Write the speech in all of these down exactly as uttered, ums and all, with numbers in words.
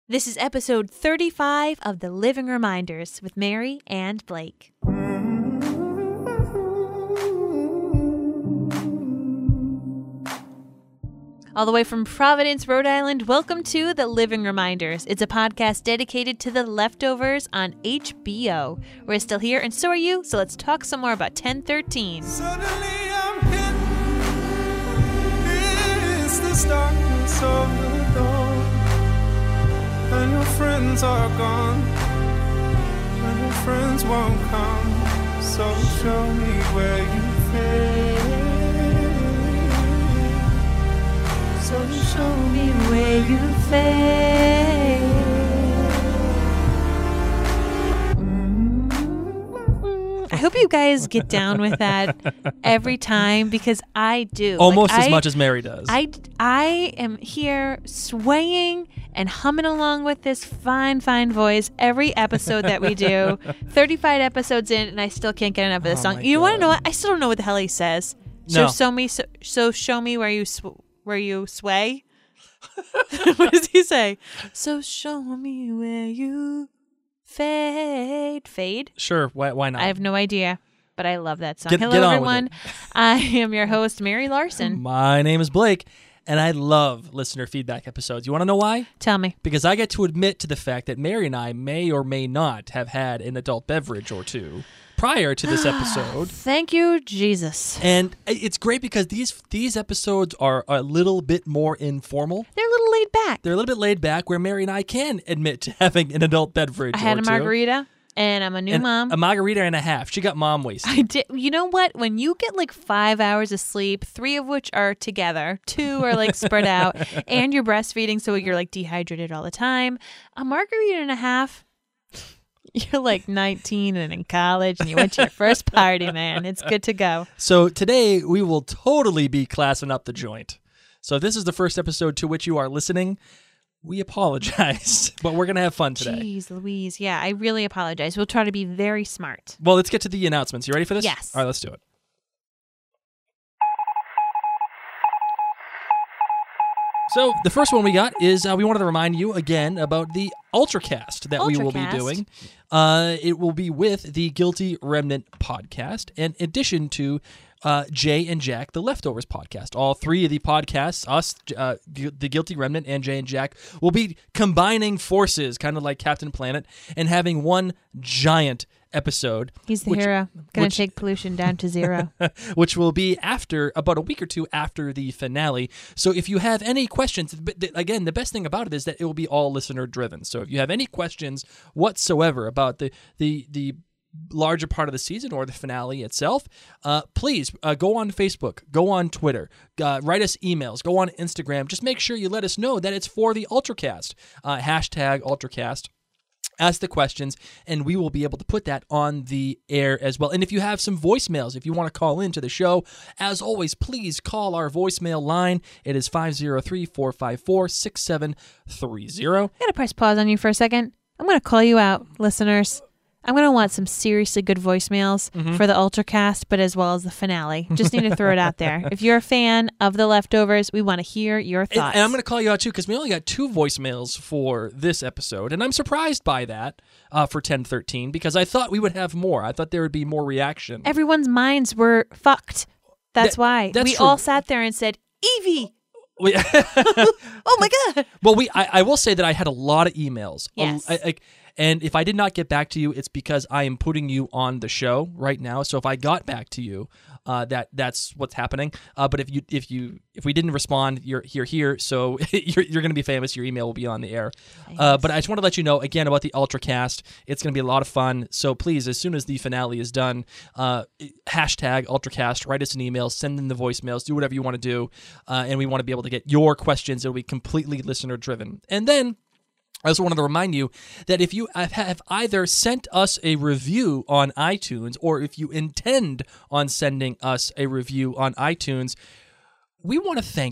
This is episode thirty-five of The Living Reminders with Mary and Blake. All the way from Providence, Rhode Island, welcome to The Living Reminders. It's a podcast dedicated to The Leftovers on H B O. We're still here, and so are you, so let's talk some more about ten thirteen. Suddenly I'm hit. It's the darkness of the dawn, and your friends are gone, and your friends won't come. So show me where you fit. So show me where you fit. I hope you guys get down with that every time because I do. Almost Like, as I, much as Mary does. I, I am here swaying and humming along with this fine, fine voice every episode that we do. thirty-five episodes in, and I still can't get enough of this Oh song. my You want to God. know what? I still don't know what the hell he says. So, No. show me, so, so show me where you sw- where you sway. What does he say? So show me where you fade. Fade? Sure, why, why not? I have no idea, but I love that song. Get- Hello, get on with everyone. I am your host, Mary Larson. My name is Blake, and I love listener feedback episodes. You want to know why? Tell me. Because I get to admit to the fact that Mary and I may or may not have had an adult beverage or two prior to this episode. Thank you, Jesus. And it's great because these these episodes are a little bit more informal. They're a little laid back. They're a little bit laid back where Mary and I can admit to having an adult beverage I had or a two. margarita, and I'm a new And mom. A margarita and a half. She got mom wasted. I did. You know what? When you get like five hours of sleep, three of which are together, two are like spread out, and you're breastfeeding, so you're like dehydrated all the time. A margarita and a half. You're like nineteen and in college, and you went to your first party, man. It's good to go. So today we will totally be classing up the joint. So if this is the first episode to which you are listening, we apologize, but we're going to have fun today. Jeez Louise. Yeah, I really apologize. We'll try to be very smart. Well, let's get to the announcements. You ready for this? Yes. All right, let's do it. So the first one we got is uh, we wanted to remind you again about the Ultracast that we will be Ultracast. doing. Uh, it will be with the Guilty Remnant podcast, in addition to uh, Jay and Jack, the Leftovers podcast. All three of the podcasts, us, uh, Gu- the Guilty Remnant, and Jay and Jack, will be combining forces, kind of like Captain Planet, and having one giant episode. He's the which- hero. Gonna which- take pollution down to zero. which will be after about a week or two after the finale. So if you have any questions, but th- again, the best thing about it is that it will be all listener driven. So if you have any questions whatsoever about the the the larger part of the season or the finale itself, uh, please uh, go on Facebook, go on Twitter, uh, write us emails, go on Instagram. Just make sure you let us know that it's for the Ultracast. Uh, hashtag Ultracast. Ask the questions, and we will be able to put that on the air as well. And if you have some voicemails, if you want to call into the show, as always, please call our voicemail line. It is five oh three, four five four, six seven three oh. I'm gonna press pause on you for a second. I'm gonna call you out, listeners. I'm gonna want some seriously good voicemails Mm-hmm. for the Ultracast, but as well as the finale. Just need to throw it out there. If you're a fan of The Leftovers, we want to hear your And, thoughts. and I'm going to call you out, too, because we only got two voicemails for this episode, and I'm surprised by that uh, for ten thirteen, because I thought we would have more. I thought there would be more reaction. Everyone's minds were fucked. That's That- why that's we true. all sat there and said, "Evie, We- oh my god!" Well, we I, I will say that I had a lot of emails. A- Yes. I- I- and if I did not get back to you, it's because I am putting you on the show right now. So if I got back to you, uh, that that's what's happening. Uh, but if you if you if we didn't respond, you're you're here, so you're you're going to be famous. Your email will be on the air. Uh, but I just want to let you know again about the Ultracast. It's going to be a lot of fun. So please, as soon as the finale is done, uh, hashtag Ultracast. Write us an email. Send in the voicemails. Do whatever you want to do, uh, and we want to be able to get your questions. It'll be completely listener driven, and then. I also wanted to remind you that if you have either sent us a review on iTunes or if you intend on sending us a review on iTunes, we want to thank you.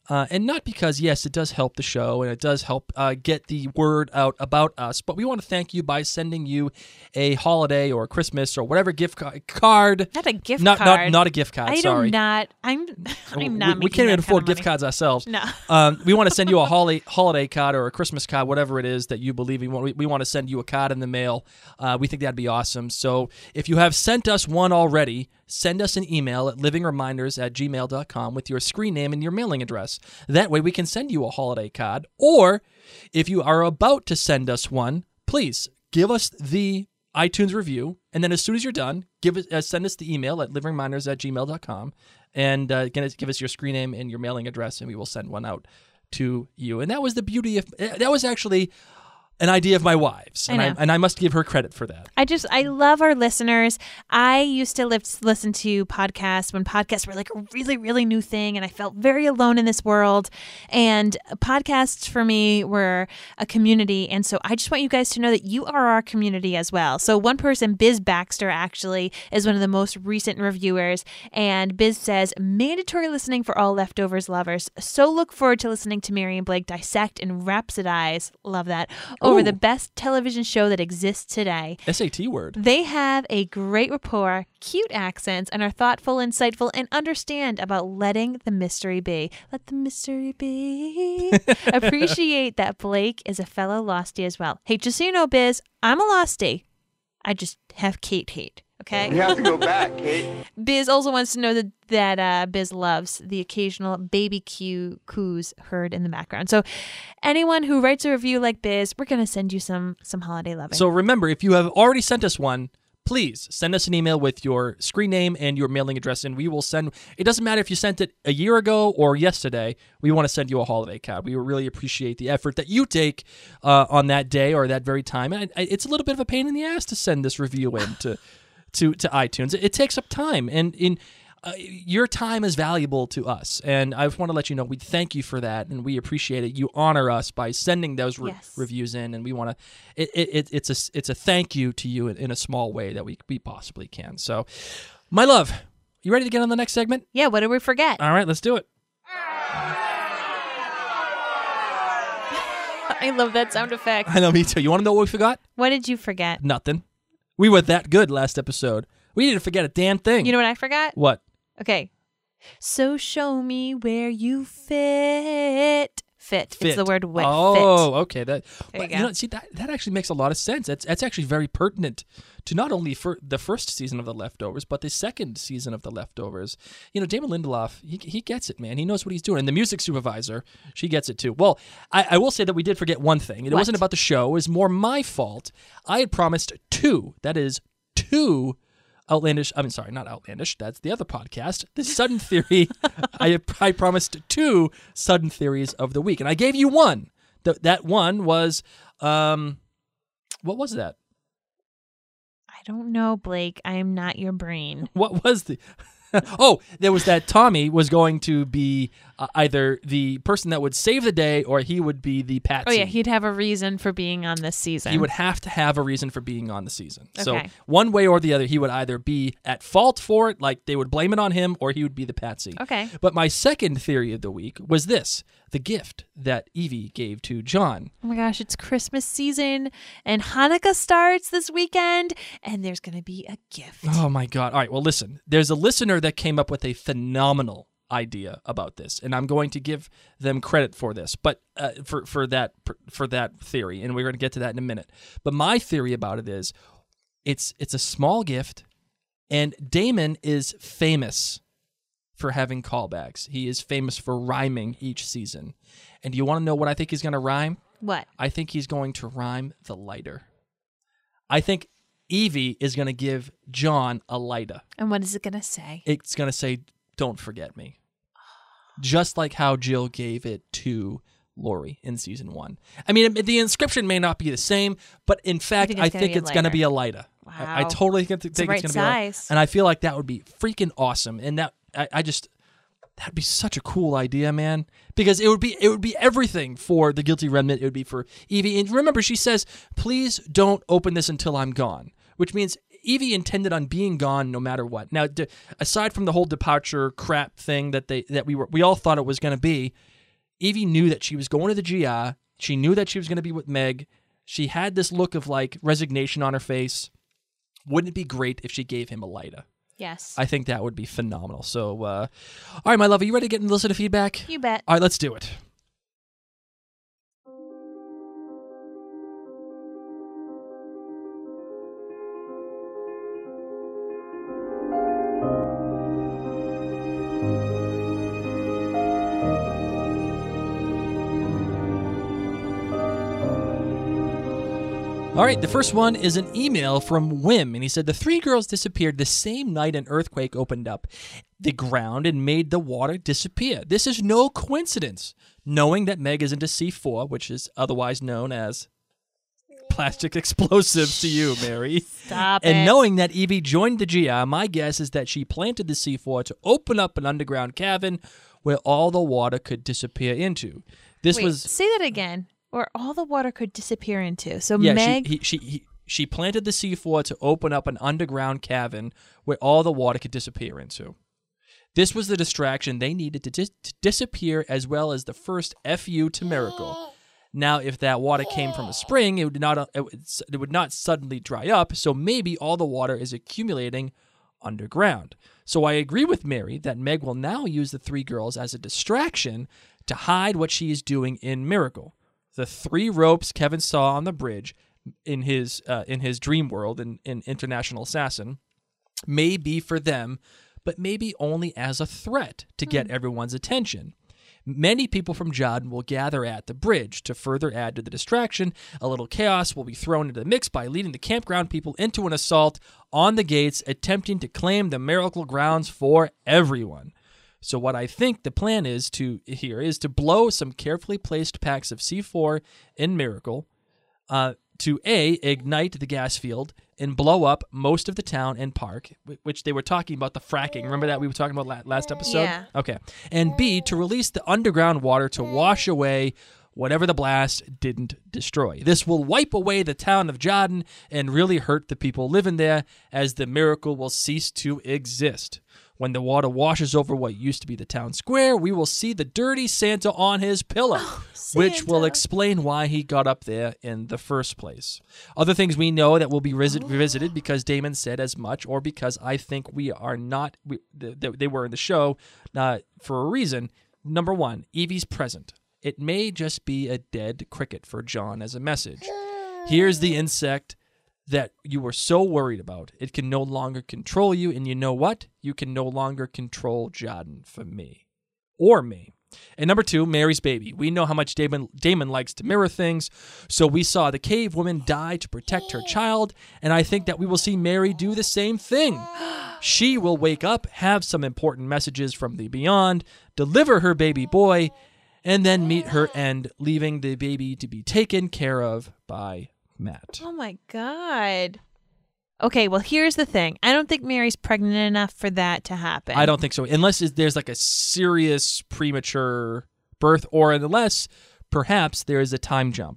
Uh, and not because, yes, it does help the show and it does help uh, get the word out about us, but we want to thank you by sending you a holiday or Christmas or whatever gift ca- card. Not a gift not, card. Not, not a gift card, I sorry. do not. I'm, I'm not we, we making can't even that kind afford of gift money. cards ourselves. No. um, we want to send you a holiday, holiday card or a Christmas card, whatever it is that you believe we want. We, we want to send you a card in the mail. Uh, we think that'd be awesome. So if you have sent us one already, send us an email at living reminders at gmail dot com with your screen name and your mailing address. That way we can send you a holiday card. Or if you are about to send us one, please give us the iTunes review, and then as soon as you're done, give it, uh, send us the email at living reminders at gmail dot com, and uh, give us your screen name and your mailing address, and we will send one out to you. And that was the beauty of that was actually an idea of my wife's, and I I, know. and I must give her credit for that. I just, I love our listeners. I used to live, listen to podcasts when podcasts were like a really, really new thing, and I felt very alone in this world. And podcasts for me were a community. And so I just want you guys to know that you are our community as well. So one person, Biz Baxter, actually is one of the most recent reviewers. And Biz says, mandatory listening for all Leftovers lovers. So look forward to listening to Mary and Blake dissect and rhapsodize. Love that. Over Ooh. the best television show that exists today. S A T word. They have a great rapport, cute accents, and are thoughtful, insightful, and understand about letting the mystery be. Let the mystery be. Appreciate that Blake is a fellow Lostie as well. Hey, just so you know, Biz, I'm a Lostie. I just have Kate hate. Okay. You have to go back, Kate. Biz also wants to know that that uh, Biz loves the occasional baby cue coos heard in the background. So, anyone who writes a review like Biz, we're gonna send you some some holiday loving. So remember, if you have already sent us one, please send us an email with your screen name and your mailing address, and we will send. It doesn't matter if you sent it a year ago or yesterday. We want to send you a holiday card. We really appreciate the effort that you take uh, on that day or that very time. And I, it's a little bit of a pain in the ass to send this review in to to, to iTunes. It, it takes up time, and in uh, your time is valuable to us. And I just want to let you know we thank you for that, and we appreciate it. You honor us by sending those re- Yes. reviews in, and we want to. It, it, it's a it's a thank you to you in, in a small way that we we possibly can. So, my love, you ready to get on the next segment? yeah, what did we forget? All right, let's do it. I love that sound effect. I know, me too. You want to know what we forgot? What did you forget? Nothing. We were that good last episode. We didn't forget a damn thing. You know what I forgot? What? Okay. So show me where you fit. Fit. Fit. It's the word wit. Oh, fit. okay. That, There you but, go. know, see, that, that actually makes a lot of sense. That's that's actually very pertinent to not only for the first season of The Leftovers, but the second season of The Leftovers. You know, Damon Lindelof, he he gets it, man. He knows what he's doing. And the music supervisor, she gets it too. Well, I, I will say that we did forget one thing. It What? wasn't about the show. It was more my fault. I had promised two, that is, two Outlandish, I mean, sorry, not Outlandish. That's the other podcast. The Sudden Theory. I, I promised two Sudden Theories of the week, and I gave you one. Th- that one was, um, what was that? I don't know, Blake. I am not your brain. What was the? Oh, there was that Tommy was going to be uh, either the person that would save the day or he would be the patsy. Oh, yeah. He'd have a reason for being on this season. He would have to have a reason for being on the season. So Okay. one way or the other, he would either be at fault for it, like they would blame it on him, or he would be the patsy. Okay. But my second theory of the week was this: the gift that Evie gave to John. Oh my gosh, it's Christmas season and Hanukkah starts this weekend, and there's going to be a gift. Oh my God. All right. Well, listen, there's a listener that came up with a phenomenal idea about this, and I'm going to give them credit for this, but uh, for, for that, for that theory. And we're going to get to that in a minute. But my theory about it is it's, it's a small gift, and Damon is famous for having callbacks. He is famous for rhyming each season. And do you want to know what I think he's going to rhyme? What? I think he's going to rhyme the lighter. I think Evie is going to give John a lighter. And what is it going to say? It's going to say, "Don't forget me." Just like how Jill gave it to Lori in season one. I mean, the inscription may not be the same, but in fact, think I it's gonna think be a it's going to lighter. be a lighter. I, I Wow. totally think, think the it's right going to be a lighter. size. And I feel like that would be freaking awesome. And that I, I just that'd be such a cool idea, man. Because it would be it would be everything for the Guilty Remnant. It would be for Evie. And remember, she says, "Please don't open this until I'm gone," which means Evie intended on being gone no matter what. Now, d- aside from the whole departure crap thing that they that we were we all thought it was going to be, Evie knew that she was going to the G I. She knew that she was going to be with Meg. She had this look of like resignation on her face. Wouldn't it be great if she gave him a lighter? Yes. I think that would be phenomenal. So, uh, all right, my love, are you ready to get and listen to feedback? You bet. All right, let's do it. All right, the first one is an email from Wim, and he said, the three girls disappeared the same night an earthquake opened up the ground and made the water disappear. This is no coincidence. Knowing that Meg is into C four, which is otherwise known as plastic explosives to you, Mary. Stop and it. knowing that Evie joined the G I, my guess is that she planted the C four to open up an underground cavern where all the water could disappear into. This Wait, was... say that again. Or all the water could disappear into. So Yeah, Meg... she, he, she, he, she planted the C four to open up an underground cavern where all the water could disappear into. This was the distraction they needed to, dis- to disappear, as well as the first F U to Miracle. Now, if that water came from a spring, it would not uh, it would, it would not suddenly dry up, so maybe all the water is accumulating underground. So I agree with Mary that Meg will now use the three girls as a distraction to hide what she is doing in Miracle. The three ropes Kevin saw on the bridge in his uh, in his dream world in, in International Assassin may be for them, but maybe only as a threat to get everyone's attention. Many people from Jodin will gather at the bridge to further add to the distraction. A little chaos will be thrown into the mix by leading the campground people into an assault on the gates, attempting to claim the Miracle grounds for everyone. So what I think the plan is to here is to blow some carefully placed packs of C four in Miracle uh, to A, ignite the gas field and blow up most of the town and park, which they were talking about the fracking. Remember that we were talking about last episode? Yeah. Okay. And B, to release the underground water to wash away whatever the blast didn't destroy. This will wipe away the town of Jodin and really hurt the people living there, as the Miracle will cease to exist. When the water washes over what used to be the town square, we will see the dirty Santa on his pillow, Oh, which will Santa. explain why he got up there in the first place. Other things we know that will be revisit- revisited because Damon said as much, or because I think we are not, we, th- th- they were in the show uh, for a reason. Number one, Evie's present. It may just be a dead cricket for John as a message. Here's the insect that you were so worried about. It can no longer control you, and you know what? You can no longer control Jodin for me. Or me. And number two, Mary's baby. We know how much Damon, Damon likes to mirror things, so we saw the cave woman die to protect her child, and I think that we will see Mary do the same thing. She will wake up, have some important messages from the beyond, deliver her baby boy, and then meet her end, leaving the baby to be taken care of by Matt. Oh my God. Okay, well, here's the thing. I don't think Mary's pregnant enough for that to happen. I don't think so, unless it- there's like a serious premature birth, or unless perhaps there is a time jump,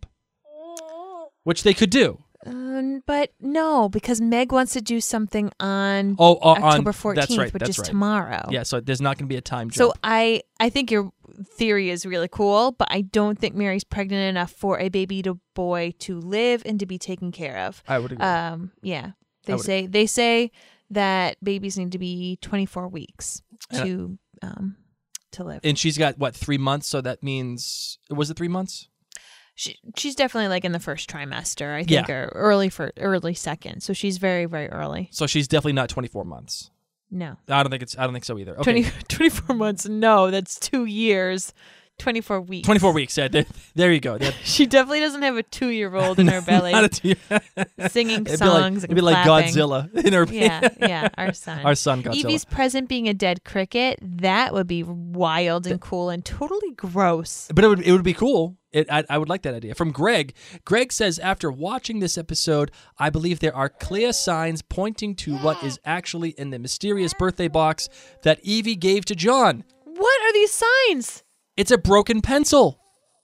which they could do. Um, but no, because Meg wants to do something on Oh, uh, on- October fourteenth, that's right, which that's is right. tomorrow. Yeah, so there's not going to be a time So jump. I, I think your theory is really cool, but I don't think Mary's pregnant enough for a baby to boy to live and to be taken care of. I would agree. Um, yeah, I they would say they say that babies need to be twenty-four weeks And I- to um to live. and she's got, what, three months? So that means, was it three months? She, she's definitely like in the first trimester, I think, Yeah. or early for early second. So she's very very early. So she's definitely not twenty-four months. No. I don't think it's. I don't think so either. Okay. twenty, twenty-four months. No, that's two years. twenty-four weeks. twenty-four weeks. Yeah, there, there you go. That- She definitely doesn't have a two-year-old in her belly Not a two- singing it'd songs be like, and it'd be like clapping. Godzilla in her. Yeah, yeah, our son. Our son Godzilla. Evie's present being a dead cricket, that would be wild and cool and totally gross. But it would it would be cool. It, I, I would like that idea. From Greg, Greg says, after watching this episode, I believe there are clear signs pointing to what is actually in the mysterious birthday box that Evie gave to John. What are these signs? It's a broken pencil.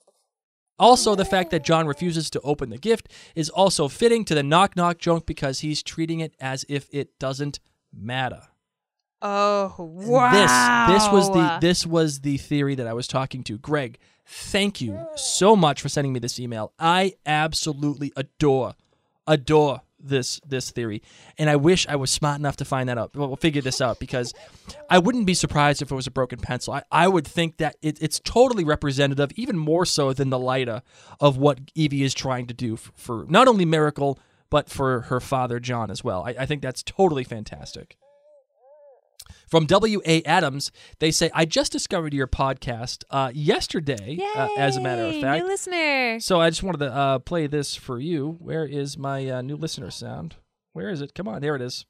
Also, the fact that John refuses to open the gift is also fitting to the knock-knock joke because he's treating it as if it doesn't matter. Oh, wow. This this was the this was the theory that I was talking to. Greg, thank you so much for sending me this email. I absolutely adore adore this this theory, and I wish I was smart enough to find that out. We'll figure this out, because I wouldn't be surprised if it was a broken pencil. I, I would think that it, it's totally representative, even more so than the Lyta, of what Evie is trying to do for, for not only Miracle, but for her father John as well. I, I think that's totally fantastic. From W A Adams, they say, I just discovered your podcast uh, yesterday, uh, as a matter of fact. New listener. So I just wanted to uh, play this for you. Where is my uh, new listener sound? Where is it? Come on, there it is.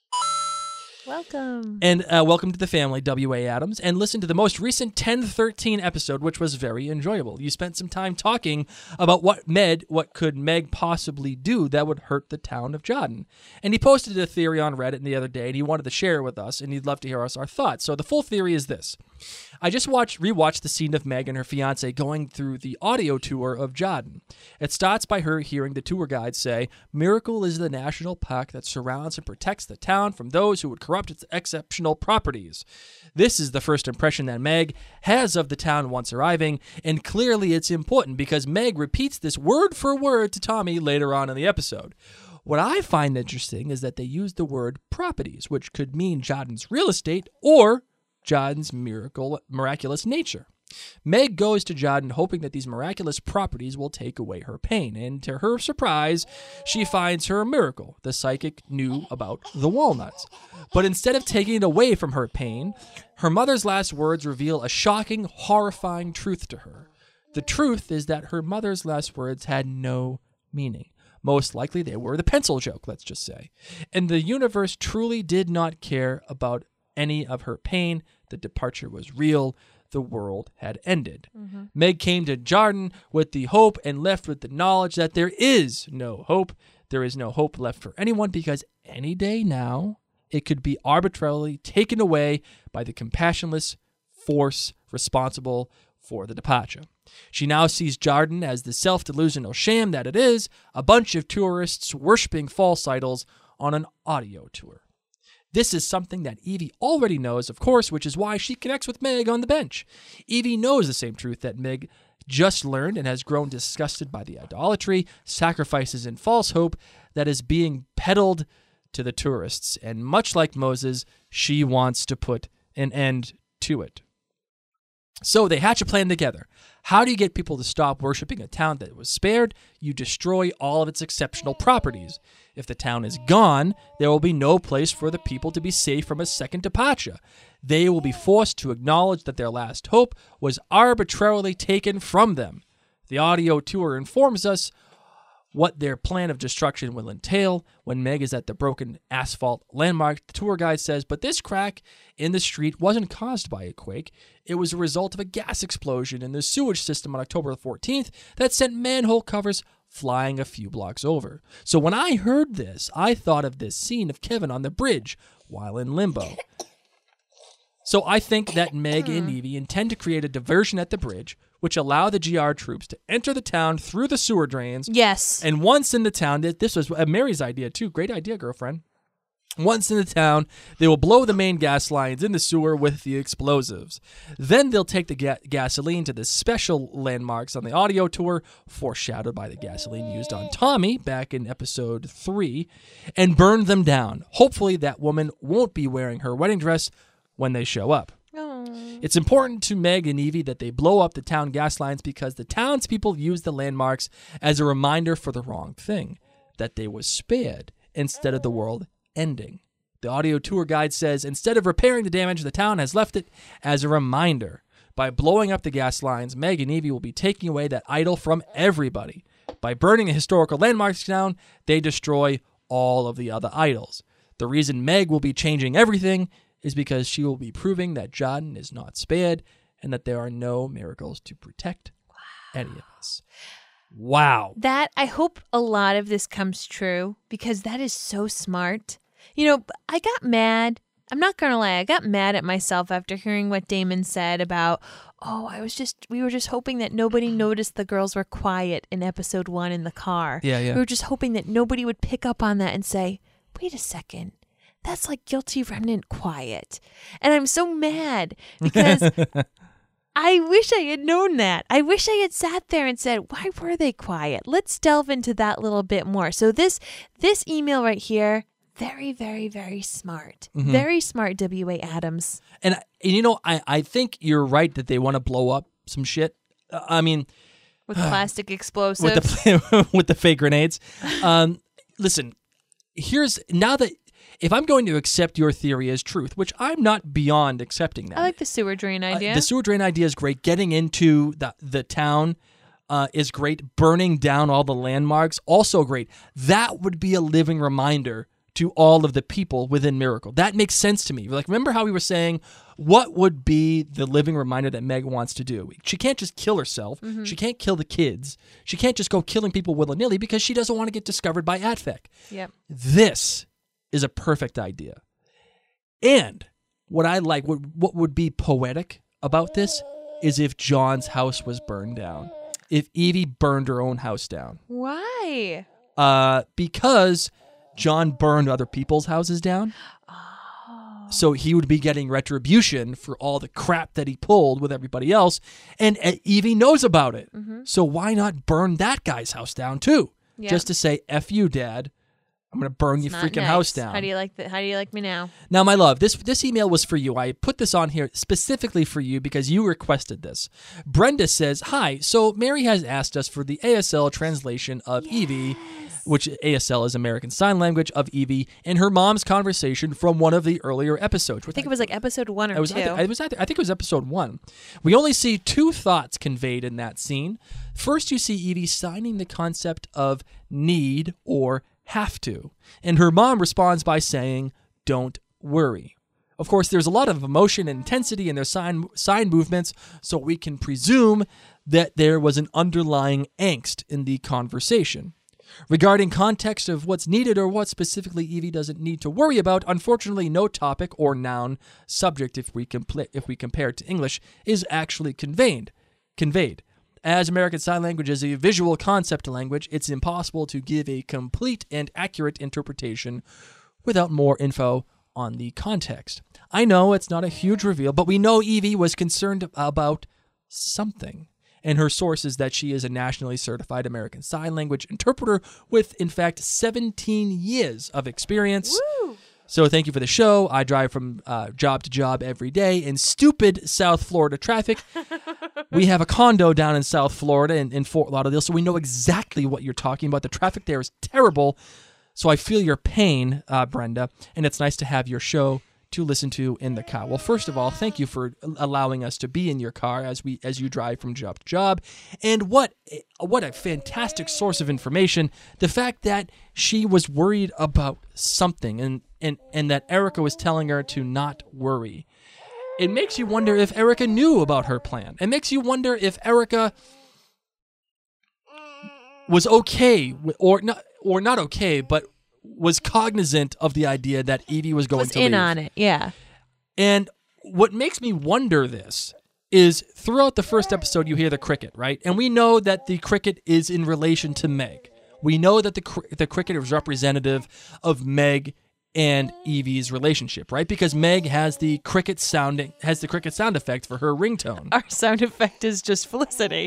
Welcome. And uh, welcome to the family, W A Adams, and listen to the most recent ten thirteen episode, which was very enjoyable. You spent some time talking about what Med, what could Meg possibly do that would hurt the town of Jodin. And he posted a theory on Reddit the other day, and he wanted to share it with us, and he'd love to hear us our thoughts. So the full theory is this. I just watched rewatched the scene of Meg and her fiance going through the audio tour of Jodin. It starts by her hearing the tour guide say, Miracle is the national park that surrounds and protects the town from those who would corrupt its exceptional properties. This is the first impression that Meg has of the town once arriving, and clearly it's important because Meg repeats this word for word to Tommy later on in the episode. What I find interesting is that they use the word properties, which could mean Jodin's real estate or Jodin's miracle, miraculous nature. Meg goes to Jodin hoping that these miraculous properties will take away her pain, and to her surprise, she finds her miracle. The psychic knew about the walnuts. But instead of taking it away from her pain, her mother's last words reveal a shocking, horrifying truth to her. The truth is that her mother's last words had no meaning. Most likely they were the pencil joke, let's just say. And the universe truly did not care about any of her pain. The departure was real. The world had ended. Mm-hmm. Meg came to Jodin with the hope and left with the knowledge that there is no hope. There is no hope left for anyone, because any day now it could be arbitrarily taken away by the compassionless force responsible for the departure. She now sees Jodin as the self-delusional sham that it is, a bunch of tourists worshiping false idols on an audio tour. This is something that Evie already knows, of course, which is why she connects with Meg on the bench. Evie knows the same truth that Meg just learned and has grown disgusted by the idolatry, sacrifices, and false hope that is being peddled to the tourists. And much like Moses, she wants to put an end to it. So they hatch a plan together. How do you get people to stop worshiping a town that was spared? You destroy all of its exceptional properties. If the town is gone, there will be no place for the people to be safe from a second departure. They will be forced to acknowledge that their last hope was arbitrarily taken from them. The audio tour informs us what their plan of destruction will entail. When Meg is at the broken asphalt landmark, the tour guide says, but this crack in the street wasn't caused by a quake. It was a result of a gas explosion in the sewage system on October fourteenth that sent manhole covers flying a few blocks over. So when I heard this, I thought of this scene of Kevin on the bridge while in limbo. So I think that Meg and Evie intend to create a diversion at the bridge, which allow the G R troops to enter the town through the sewer drains. Yes. And once in the town, this was Mary's idea too. Great idea, girlfriend. Once in the town, they will blow the main gas lines in the sewer with the explosives. Then they'll take the ga- gasoline to the special landmarks on the audio tour, foreshadowed by the gasoline used on Tommy back in episode three, and burn them down. Hopefully that woman won't be wearing her wedding dress when they show up. Aww. It's important to Meg and Evie that they blow up the town gas lines because the townspeople use the landmarks as a reminder for the wrong thing, that they was spared instead of the world ending. The audio tour guide says instead of repairing the damage, the town has left it as a reminder. By blowing up the gas lines, Meg and Evie will be taking away that idol from everybody. By burning the historical landmarks down, they destroy all of the other idols. The reason Meg will be changing everything is because she will be proving that Jodin is not spared and that there are no miracles to protect wow. any of us. Wow. That, I hope a lot of this comes true, because that is so smart. You know, I got mad. I'm not going to lie. I got mad at myself after hearing what Damon said about, oh, I was just, we were just hoping that nobody noticed the girls were quiet in episode one in the car. Yeah, yeah. We were just hoping that nobody would pick up on that and say, wait a second. That's like guilty remnant quiet. And I'm so mad because I wish I had known that. I wish I had sat there and said, why were they quiet? Let's delve into that little bit more. So this this email right here, very, very, very smart. Mm-hmm. Very smart, W A. Adams. And, and you know, I, I think you're right that they want to blow up some shit. Uh, I mean, With plastic explosives. with the with the fake grenades. Um, listen, here's now that if I'm going to accept your theory as truth, which I'm not beyond accepting that. I like the sewer drain idea. Uh, the sewer drain idea is great. Getting into the the town uh, is great. Burning down all the landmarks, also great. That would be a living reminder to all of the people within Miracle. That makes sense to me. Like, remember how we were saying, what would be the living reminder that Meg wants to do? She can't just kill herself. Mm-hmm. She can't kill the kids. She can't just go killing people willy-nilly because she doesn't want to get discovered by Atfek. Yep. This is a perfect idea. And what I like, what, what would be poetic about this is if John's house was burned down. If Evie burned her own house down. Why? Uh, because John burned other people's houses down. Oh. So he would be getting retribution for all the crap that he pulled with everybody else. And uh, Evie knows about it. Mm-hmm. So why not burn that guy's house down too? Yep. Just to say, F you, Dad. I'm going to burn It's your not freaking nice. house down. How do you like that? How do you like me now? Now, my love, this this email was for you. I put this on here specifically for you because you requested this. Brenda says, hi, so Mary has asked us for the A S L translation of Yes. Evie, which A S L is American Sign Language, of Evie, and her mom's conversation from one of the earlier episodes. I think it was like episode one or I was, two. I, th- I was, I think it was episode one. We only see two thoughts conveyed in that scene. First, you see Evie signing the concept of need or have to, and her mom responds by saying, don't worry. Of course, there's a lot of emotion and intensity in their sign, sign movements, so we can presume that there was an underlying angst in the conversation. Regarding context of what's needed or what specifically Evie doesn't need to worry about, unfortunately, no topic or noun subject, if we compl- if we compare it to English, is actually conveyed. Conveyed. As American Sign Language is a visual concept language, it's impossible to give a complete and accurate interpretation without more info on the context. I know it's not a huge reveal, but we know Evie was concerned about something. And her source is that she is a nationally certified American Sign Language interpreter with, in fact, seventeen years of experience. Woo! So thank you for the show. I drive from uh, job to job every day in stupid South Florida traffic. We have a condo down in South Florida in, in Fort Lauderdale, so we know exactly what you're talking about. The traffic there is terrible, so I feel your pain, uh, Brenda, and it's nice to have your show to listen to in the car. Well, first of all, thank you for allowing us to be in your car as we as you drive from job to job. And what what a fantastic source of information, the fact that she was worried about something and and and that Erica was telling her to not worry. It makes you wonder if Erica knew about her plan. It makes you wonder if Erica was okay with, or not or not okay, but was cognizant of the idea that Evie was going was to in leave. on it, yeah. And what makes me wonder this is throughout the first episode you hear the cricket, right? And we know that the cricket is in relation to Meg. We know that the cr- the cricket is representative of Meg and Evie's relationship, right? Because Meg has the cricket sounding has the cricket sound effect for her ringtone. Our sound effect is just Felicity.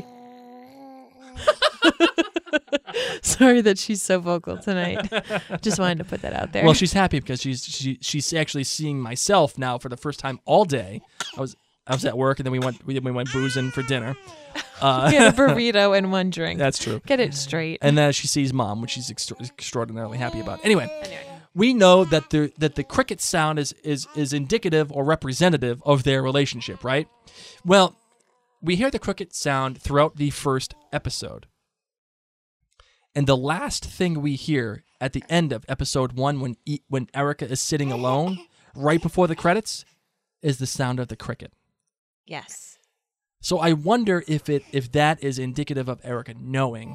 Sorry that she's so vocal tonight. Just wanted to put that out there. Well, she's happy because she's she, she's actually seeing myself now for the first time all day. I was I was at work and then we went we, we went boozing for dinner. Uh, we had a burrito and one drink. That's true. Get it straight. And then she sees Mom, which she's extra- extraordinarily happy about. Anyway, Anyway. we know that the that the cricket sound is is is indicative or representative of their relationship, right? Well, we hear the cricket sound throughout the first episode. And the last thing we hear at the end of episode one, when e- when Erica is sitting alone, right before the credits, is the sound of the cricket. Yes. So I wonder if it if that is indicative of Erica knowing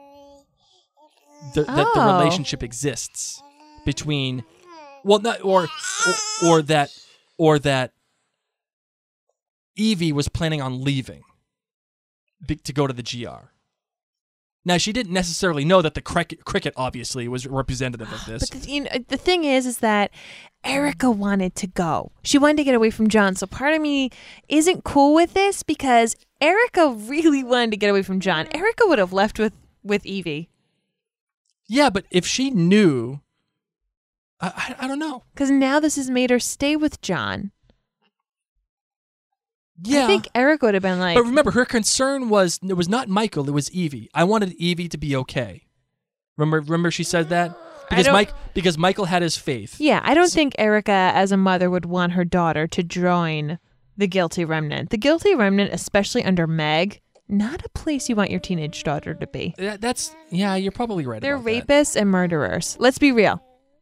the, that the Oh. relationship exists between, well, not or, or or that or that Evie was planning on leaving be- to go to the G R. Now, she didn't necessarily know that the cricket, cricket obviously was representative of this. But the, you know, the thing is, is that Erica wanted to go. She wanted to get away from John. So part of me isn't cool with this because Erica really wanted to get away from John. Erica would have left with, with Evie. Yeah, but if she knew, I, I, I don't know. Because now this has made her stay with John. Yeah. I think Erica would have been like... But remember, her concern was, it was not Michael, it was Evie. I wanted Evie to be okay. Remember Remember she said that? Because Mike, because Michael had his faith. Yeah, I don't so, think Erica, as a mother, would want her daughter to join the guilty remnant. The guilty remnant, especially under Meg, not a place you want your teenage daughter to be. That, that's, yeah, you're probably right They're about rapists that. and murderers. Let's be real.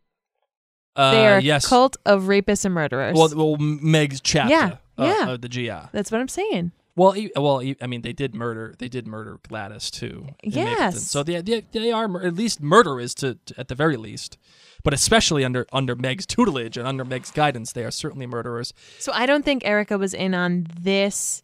Uh, they are yes. a cult of rapists and murderers. Well, well Meg's chapter. Yeah. Uh, yeah. Of the G I. That's what I'm saying. Well, e- well, e- I mean, they did murder. They did murder Gladys too. Yes. Mapleton. So they, they they are mur- at least murderers to, to at the very least, but especially under under Meg's tutelage and under Meg's guidance, they are certainly murderers. So I don't think Erica was in on this.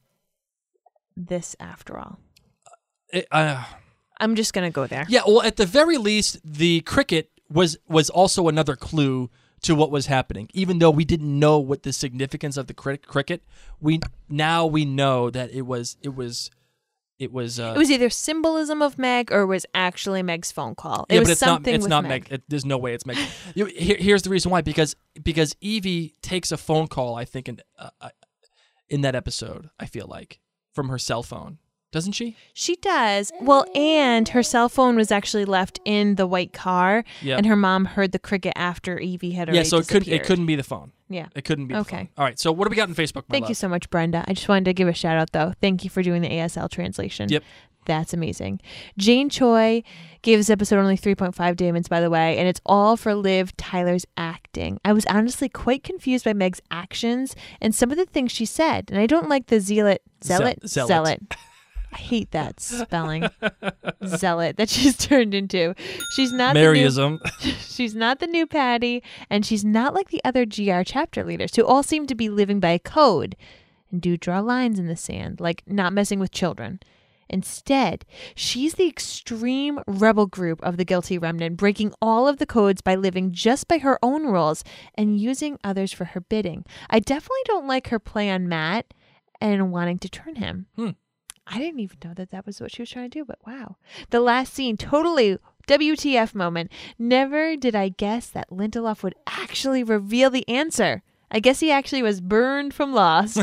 This after all. It, uh, I'm just gonna go there. Yeah. Well, at the very least, the cricket was was also another clue to what was happening. Even though we didn't know what the significance of the crit- cricket, we now we know that it was it was it was uh, it was either symbolism of Meg or it was actually Meg's phone call. It yeah, was but it's something not it's with not Meg. Meg. It, there's no way it's Meg. you, here, here's the reason why because because Evie takes a phone call. I think in uh, uh, in that episode, I feel like from her cell phone. Doesn't she? She does. Well, and her cell phone was actually left in the white car, Yep. and her mom heard the cricket after Evie had already Yeah, so it couldn't it disappeared. couldn't be the phone. Yeah. It couldn't be the Okay. phone. All right, so what do we got in Facebook, my Thank love? you so much, Brenda. I just wanted to give a shout out, though. Thank you for doing the A S L translation. Yep. That's amazing. Jane Choi gave this episode only three point five diamonds, by the way, and it's all for Liv Tyler's acting. I was honestly quite confused by Meg's actions and some of the things she said, and I don't like the zealot, zealot, Ze- zealot. zealot. I hate that spelling. Zealot that she's turned into. She's not Maryism. The new, she's not the new Patty, and she's not like the other G R chapter leaders who all seem to be living by a code and do draw lines in the sand, like not messing with children. Instead, she's the extreme rebel group of the guilty remnant, breaking all of the codes by living just by her own rules and using others for her bidding. I definitely don't like her play on Matt and wanting to turn him. Hmm. I didn't even know that that was what she was trying to do, but wow. The last scene, totally W T F moment. Never did I guess that Lindelof would actually reveal the answer. I guess he actually was burned from Lost.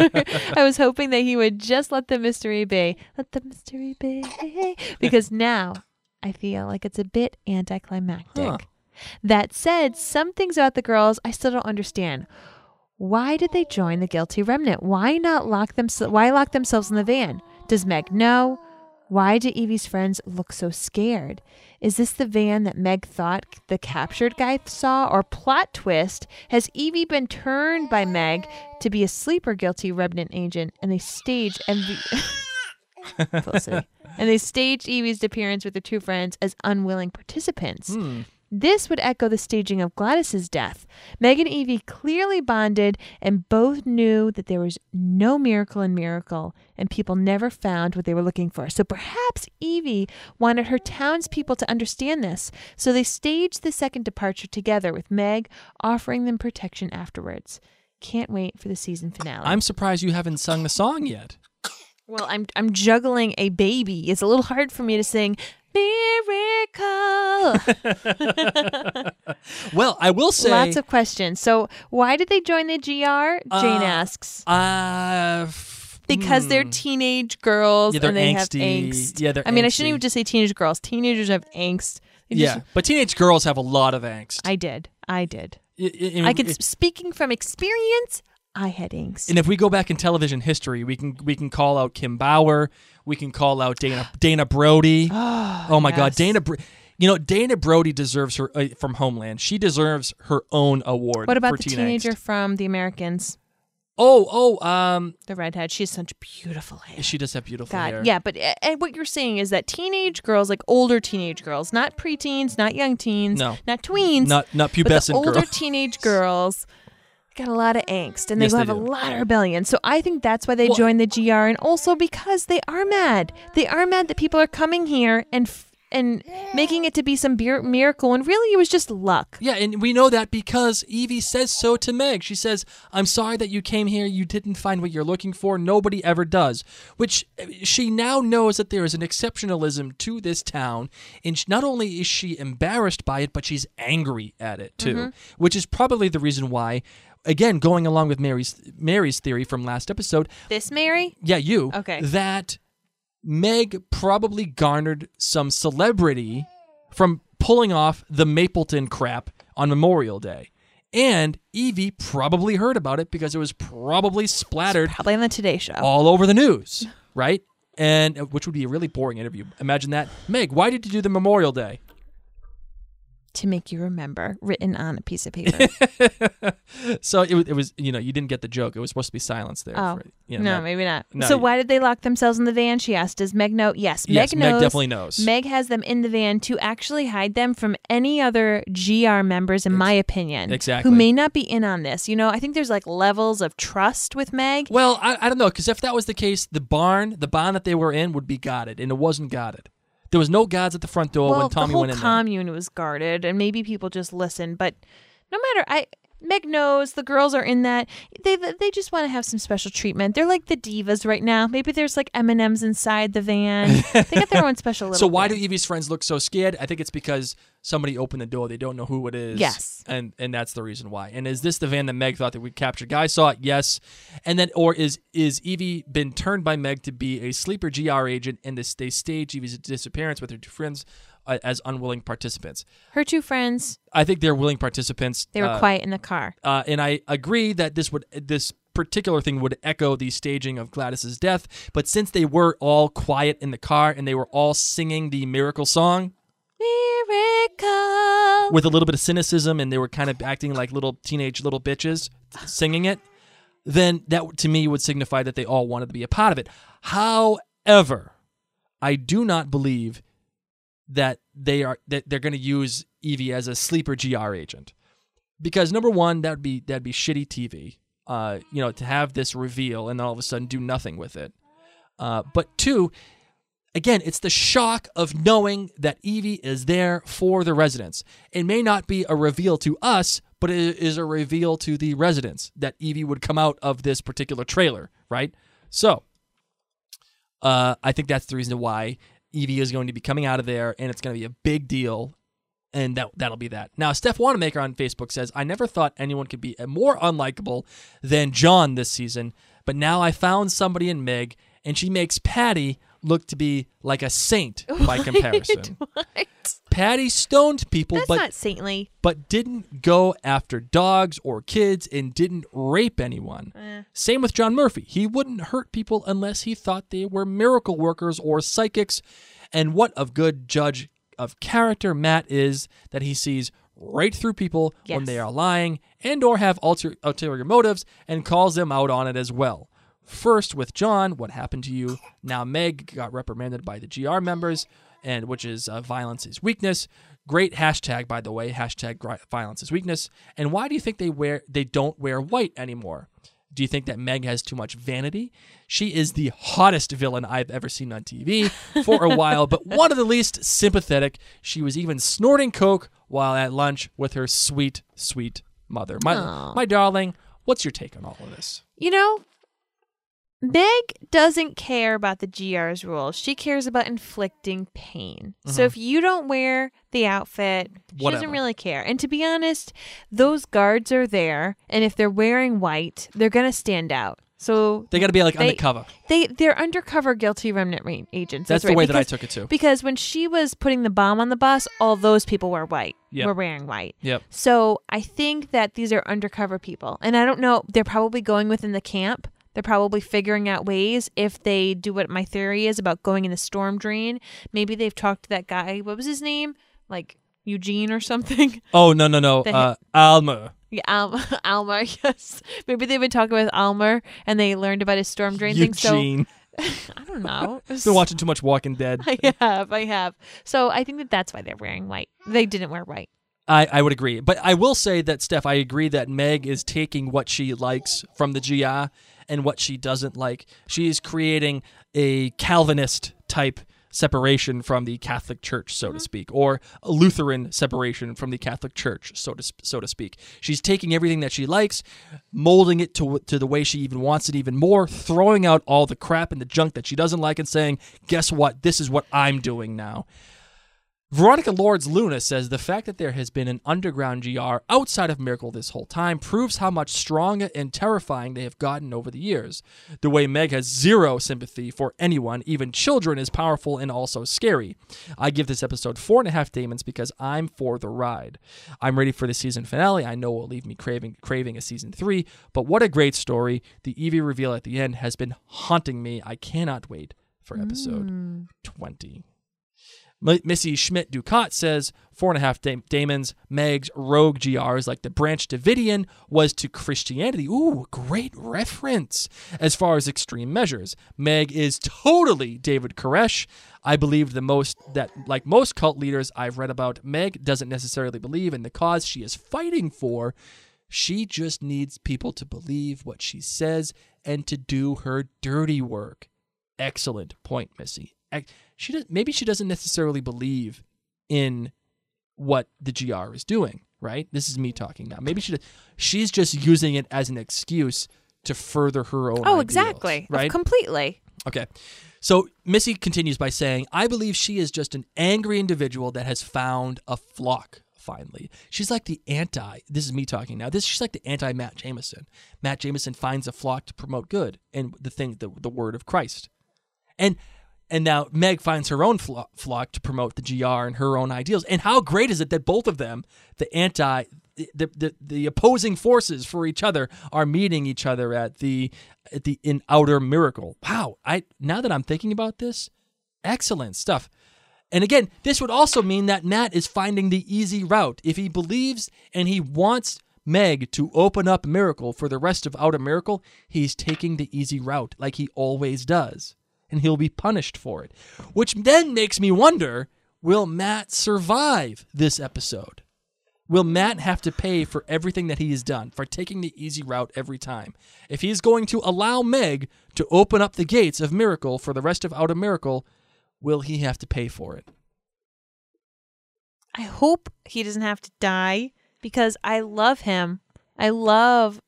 I was hoping that he would just let the mystery be. Let the mystery be. Because now I feel like it's a bit anticlimactic. Huh. That said, some things about the girls I still don't understand. Why did they join the guilty remnant? Why not lock them? Why lock themselves in the van? Does Meg know? Why do Evie's friends look so scared? Is this the van that Meg thought the captured guy saw? Or plot twist, has Evie been turned by Meg to be a sleeper guilty remnant agent and they staged Envy- Felicity. and they staged Evie's appearance with the two friends as unwilling participants? Hmm. This would echo the staging of Gladys's death. Meg and Evie clearly bonded and both knew that there was no miracle in Miracle and people never found what they were looking for. So perhaps Evie wanted her townspeople to understand this. So they staged the second departure together with Meg offering them protection afterwards. Can't wait for the season finale. I'm surprised you haven't sung the song yet. Well, I'm I'm juggling a baby. It's a little hard for me to sing Miracle. Well, I will say Lots of questions. So why did they join the G R? Jane Uh, asks. Uh, f- Because they're hmm. teenage girls Yeah, they're and they angsty. have angst. Yeah, they're I mean, I angsty. shouldn't even just say teenage girls. Teenagers have angst. They just- Yeah, but teenage girls have a lot of angst. I did. I did. I, I, I can, speaking from experience, I had angst. And if we go back in television history, we can we can call out Kim Bauer. We can call out Dana Dana Brody. Oh, Oh my God, yes. Dana. Br- you know, Dana Brody deserves her uh, from Homeland. She deserves her own award. What about for the teen teenager angst. from The Americans? Oh, oh, um, The redhead. She has such beautiful hair. she does have beautiful God, hair. yeah, but uh, uh, what you're saying is that teenage girls, like older teenage girls, not preteens, not young teens, No. not tweens, not not but the pubescent older girl. teenage girls, got a lot of angst and they Yes, have they a do. lot of rebellion. So I think that's why they Well- joined the G R, and also because they are mad. They are mad that people are coming here and f- and making it to be some bir- miracle, and really it was just luck. Yeah, and we know that because Evie says so to Meg. She says, I'm sorry that you came here. You didn't find what you're looking for. Nobody ever does. Which she now knows that there is an exceptionalism to this town. And she, not only is she embarrassed by it, but she's angry at it too. Mm-hmm. Which is probably the reason why, again, going along with Mary's Mary's theory from last episode, This Mary? yeah, you, Okay. that Meg probably garnered some celebrity from pulling off the Mapleton crap on Memorial Day. And Evie probably heard about it because it was probably splattered Probably on the Today Show. all over the news, right? And uh, which would be a really boring interview. Imagine that. Meg, why did you do the Memorial Day? To make you remember, written on a piece of paper. So it, wa- it was, you know, you didn't get the joke. It was supposed to be silence there. Oh, for, you know, no, that- maybe not. No, so you- why did they lock themselves in the van? She asked. Does Meg know? Yes, Yes, Meg Meg knows. definitely knows. Meg has them in the van to actually hide them from any other G R members, in my opinion. exactly. Who may not be in on this. You know, I think there's like levels of trust with Meg. Well, I, I don't know, because if that was the case, the barn, the barn that they were in would be guarded, and it wasn't guarded. There was no guards at the front door well, when Tommy the whole went in there. commune was guarded, and maybe people just listened. But no matter, I Meg knows the girls are in that. They they just want to have some special treatment. They're like the divas right now. Maybe there's like M and M's inside the van. They got their own special little. So why do van. Evie's friends look so scared? I think it's because somebody opened the door. They don't know who it is. Yes. And and that's the reason why. And is this the van that Meg thought that we captured? Guy saw it, yes. And then, or is is Evie been turned by Meg to be a sleeper G R agent, and this they stage Evie's disappearance with her two friends uh, as unwilling participants? her two friends? I think they're willing participants. They were uh, quiet in the car. Uh, and I agree that this would this particular thing would echo the staging of Gladys's death. But since they were all quiet in the car and they were all singing the miracle song Miracle. with a little bit of cynicism, and they were kind of acting like little teenage little bitches singing it, then that to me would signify that they all wanted to be a part of it. However, I do not believe that they are that they're going to use Evie as a sleeper G R agent, because number one, that would be that'd be shitty T V. Uh, you know, to have this reveal and then all of a sudden do nothing with it. Uh, but two, again, it's the shock of knowing that Evie is there for the residents. It may not be a reveal to us, but it is a reveal to the residents that Evie would come out of this particular trailer, right? So, uh, I think that's the reason why Evie is going to be coming out of there, and it's going to be a big deal, and that, that'll be that. Now, Steph Wanamaker on Facebook says, I never thought anyone could be more unlikable than John this season, but now I found somebody in Meg, and she makes Patty look to be like a saint by comparison. What? Patty stoned people, That's but not saintly. but didn't go after dogs or kids and didn't rape anyone. Eh. Same with John Murphy. He wouldn't hurt people unless he thought they were miracle workers or psychics. And what a good judge of character Matt is, that he sees right through people when Yes. they are lying and or have ulter- ulterior motives, and calls them out on it as well. First with John, what happened to you? Now Meg got reprimanded by the G R members, and which is uh, violence is weakness. Great hashtag, by the way, hashtag gri- violence is weakness. And why do you think they wear they don't wear white anymore? Do you think that Meg has too much vanity? She is the hottest villain I've ever seen on T V for a while, but one of the least sympathetic. She was even snorting coke while at lunch with her sweet, sweet mother. My, Aw. my darling, what's your take on all of this? You know, Meg doesn't care about the G R's rules. She cares about inflicting pain. So if you don't wear the outfit, she Whatever. doesn't really care. And to be honest, those guards are there, and if they're wearing white, they're going to stand out. So They got to be like They- undercover. they they're undercover guilty remnant re- agents. That's, That's, the right, way that I because- took it too. Because when she was putting the bomb on the bus, all those people were white. Yep. Were wearing white. Yep. So I think that these are undercover people. And I don't know, they're probably going within the camp. They're probably figuring out ways if they do what my theory is about going in the storm drain. Maybe they've talked to that guy. What was his name? Like Eugene or something? Oh, no, no, no. The- Uh, Alma. Yeah, Al- Alma, yes. Maybe they've been talking with Almer and they learned about his storm drain thing. So Eugene. I don't know. Been watching too much Walking Dead. I have, I have. So I think that that's why they're wearing white. They didn't wear white. I, I would agree. But I will say that, Steph, I agree that Meg is taking what she likes from the G R and what she doesn't like. She is creating a Calvinist type separation from the Catholic Church, so mm-hmm. to speak, or a Lutheran separation from the Catholic Church, so to so to speak. She's taking everything that she likes, molding it to to the way she even wants it even more, throwing out all the crap and the junk that she doesn't like and saying, guess what? This is what I'm doing now. Veronica Lords Luna says the fact that there has been an underground G R outside of Miracle this whole time proves how much stronger and terrifying they have gotten over the years. The way Meg has zero sympathy for anyone, even children, is powerful and also scary. I give this episode four and a half Damons because I'm for the ride. I'm ready for the season finale. I know it will leave me craving craving a season three, but what a great story. The Evie reveal at the end has been haunting me. I cannot wait for episode mm. twenty. Missy Schmidt Ducat says, four and a half Damons, Meg's rogue G Rs like the Branch Davidian was to Christianity. Ooh, great reference. As far as extreme measures, Meg is totally David Koresh. I believe the most that, like most cult leaders I've read about, Meg doesn't necessarily believe in the cause she is fighting for. She just needs people to believe what she says and to do her dirty work. Excellent point, Missy. She does, maybe she doesn't necessarily believe in what the G R is doing, right? This is me talking now. Maybe she she's just using it as an excuse to further her own Oh, ideals, exactly. Right? Completely. Okay. So Missy continues by saying, I believe she is just an angry individual that has found a flock, finally. She's like the anti, this is me talking now, this she's like the anti-Matt Jameson. Matt Jameson finds a flock to promote good and the thing, the, the word of Christ. And And now Meg finds her own flock, flock to promote the G R and her own ideals. And how great is it that both of them, the anti, the the, the opposing forces for each other, are meeting each other at the at the in Outer Miracle. Wow! I now that I'm thinking about this, excellent stuff. And again, this would also mean that Matt is finding the easy route if he believes and he wants Meg to open up Miracle for the rest of Outer Miracle. He's taking the easy route like he always does. And he'll be punished for it. Which then makes me wonder, will Matt survive this episode? Will Matt have to pay for everything that he has done, for taking the easy route every time? If he's going to allow Meg to open up the gates of Miracle for the rest of Outer Miracle, will he have to pay for it? I hope he doesn't have to die because I love him. I love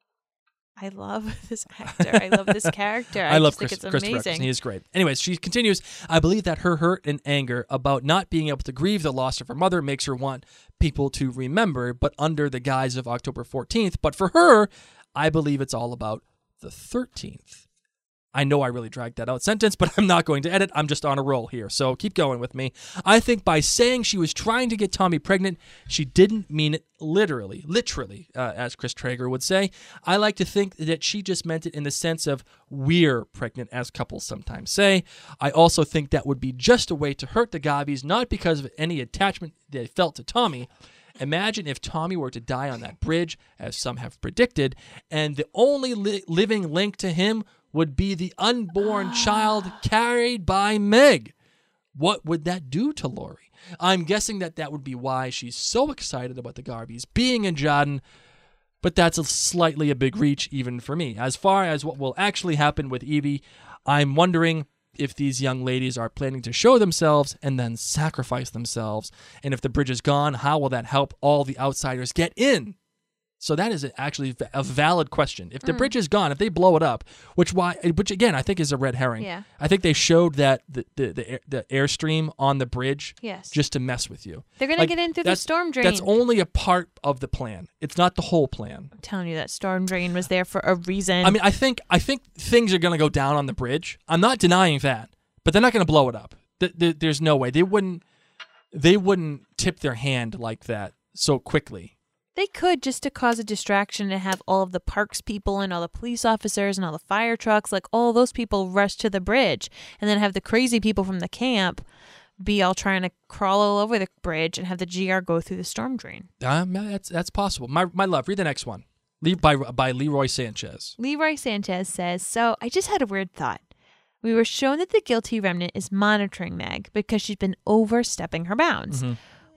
I love this actor. I love this character. I, I love just Chris, think it's Christopher amazing. Eccleston. He is great. Anyways, she continues, I believe that her hurt and anger about not being able to grieve the loss of her mother makes her want people to remember, but under the guise of October fourteenth. But for her, I believe it's all about the thirteenth. I know I really dragged that out sentence, but I'm not going to edit. I'm just on a roll here, so keep going with me. I think by saying she was trying to get Tommy pregnant, she didn't mean it literally, literally, uh, as Chris Traeger would say. I like to think that she just meant it in the sense of we're pregnant, as couples sometimes say. I also think that would be just a way to hurt the Gavis, not because of any attachment they felt to Tommy. Imagine if Tommy were to die on that bridge, as some have predicted, and the only li- living link to him would be the unborn child carried by Meg. What would that do to Laurie? I'm guessing that that would be why she's so excited about the Garbies being in Jodin, but that's a slightly a big reach even for me. As far as what will actually happen with Evie, I'm wondering if these young ladies are planning to show themselves and then sacrifice themselves. And if the bridge is gone, how will that help all the outsiders get in? So that is actually a valid question. If the mm. bridge is gone, if they blow it up, which why, which again I think is a red herring. Yeah. I think they showed that the the the, the airstream on the bridge, yes, just to mess with you. They're gonna like, get in through the storm drain. That's only a part of the plan. It's not the whole plan. I'm telling you, that storm drain was there for a reason. I mean, I think I think things are gonna go down on the bridge. I'm not denying that, but they're not gonna blow it up. The, the, there's no way they wouldn't. They wouldn't tip their hand like that so quickly. They could, just to cause a distraction and have all of the parks people and all the police officers and all the fire trucks, like all those people rush to the bridge, and then have the crazy people from the camp be all trying to crawl all over the bridge and have the G R go through the storm drain. Um, that's that's possible. My my love, read the next one. Le- by by Leroy Sanchez. Leroy Sanchez says, so I just had a weird thought. We were shown that the guilty remnant is monitoring Meg because she's been overstepping her bounds. Mm-hmm.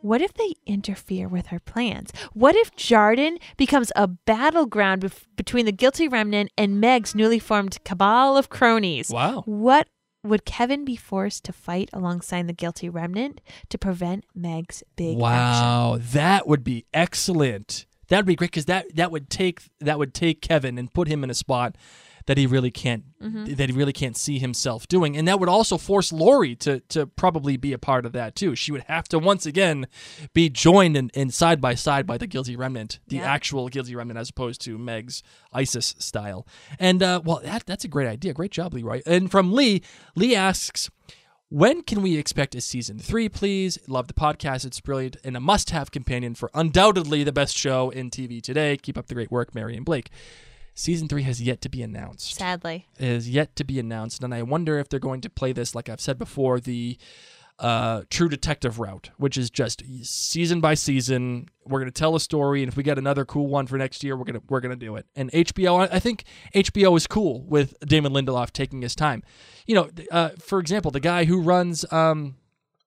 what if they interfere with her plans? What if Jarden becomes a battleground bef- between the guilty remnant and Meg's newly formed cabal of cronies? Wow. What would Kevin be forced to fight alongside the guilty remnant to prevent Meg's big action? Wow, that would be excellent. That would be great because that, that would take that would take Kevin and put him in a spot that he really can't Mm-hmm. that he really can't see himself doing, and that would also force Lori to to probably be a part of that too. She would have to once again be joined in, in side by side by the guilty remnant, the Yeah. actual guilty remnant, as opposed to Meg's ISIS style. And uh, well, that that's a great idea. Great job, Leroy. And from Lee, Lee asks, when can we expect a season three, please? Love the podcast. It's brilliant and a must-have companion for undoubtedly the best show in T V today. Keep up the great work, Mary and Blake. Season three has yet to be announced. Sadly. It is yet to be announced, and I wonder if they're going to play this, like I've said before, the uh, True Detective route, which is just season by season. We're going to tell a story, and if we get another cool one for next year, we're going to we're going to do it. And H B O, I think H B O is cool with Damon Lindelof taking his time. You know, uh, for example, the guy who runs um,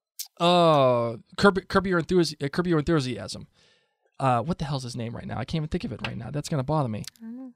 uh, Curb, Curb Your Enthusi- uh, Curb Your Enthusiasm. Uh, what the hell's his name right now? I can't even think of it right now. That's going to bother me.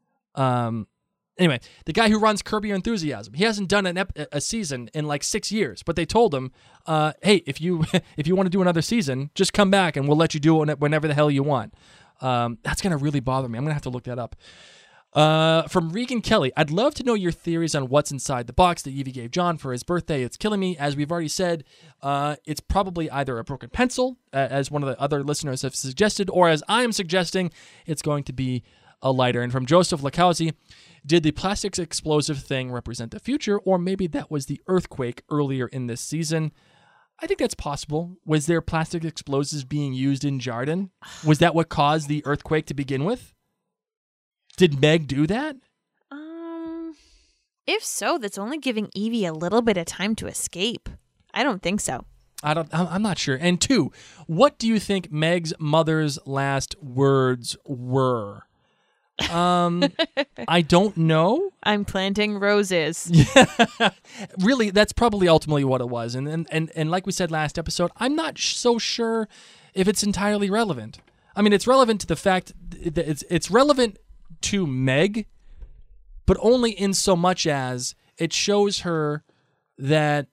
Um, anyway, the guy who runs Curb Your Enthusiasm, he hasn't done an ep- a season in like six years, but they told him, uh, hey, if you if you want to do another season, just come back and we'll let you do it whenever the hell you want. Um, that's going to really bother me. I'm going to have to look that up. Uh, from Regan Kelly, I'd love to know your theories on what's inside the box that Evie gave John for his birthday. It's killing me. As we've already said, uh, it's probably either a broken pencil, uh, as one of the other listeners have suggested, or as I am suggesting, it's going to be a lighter. And from Joseph Lacauzi, did the plastics explosive thing represent the future, or maybe that was the earthquake earlier in this season? I think that's possible. Was there plastic explosives being used in Jarden? Was that what caused the earthquake to begin with? Did Meg do that? Um, if so, that's only giving Evie a little bit of time to escape. I don't think so. I don't. I'm I'm not sure. And two, what do you think Meg's mother's last words were? Um, I don't know. I'm planting roses. Really, that's probably ultimately what it was. And and and, and like we said last episode, I'm not sh- so sure if it's entirely relevant. I mean, it's relevant to the fact that it's it's relevant to Meg, but only in so much as it shows her that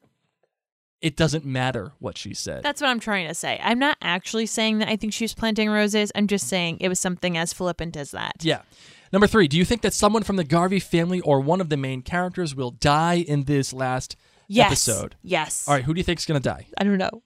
it doesn't matter what she said. That's what I'm trying to say. I'm not actually saying that I think she was planting roses. I'm just saying it was something as flippant as that. Yeah. Number three, do you think that someone from the Garvey family or one of the main characters will die in this last Yes. episode? Yes. All right, who do you think is going to die? I don't know.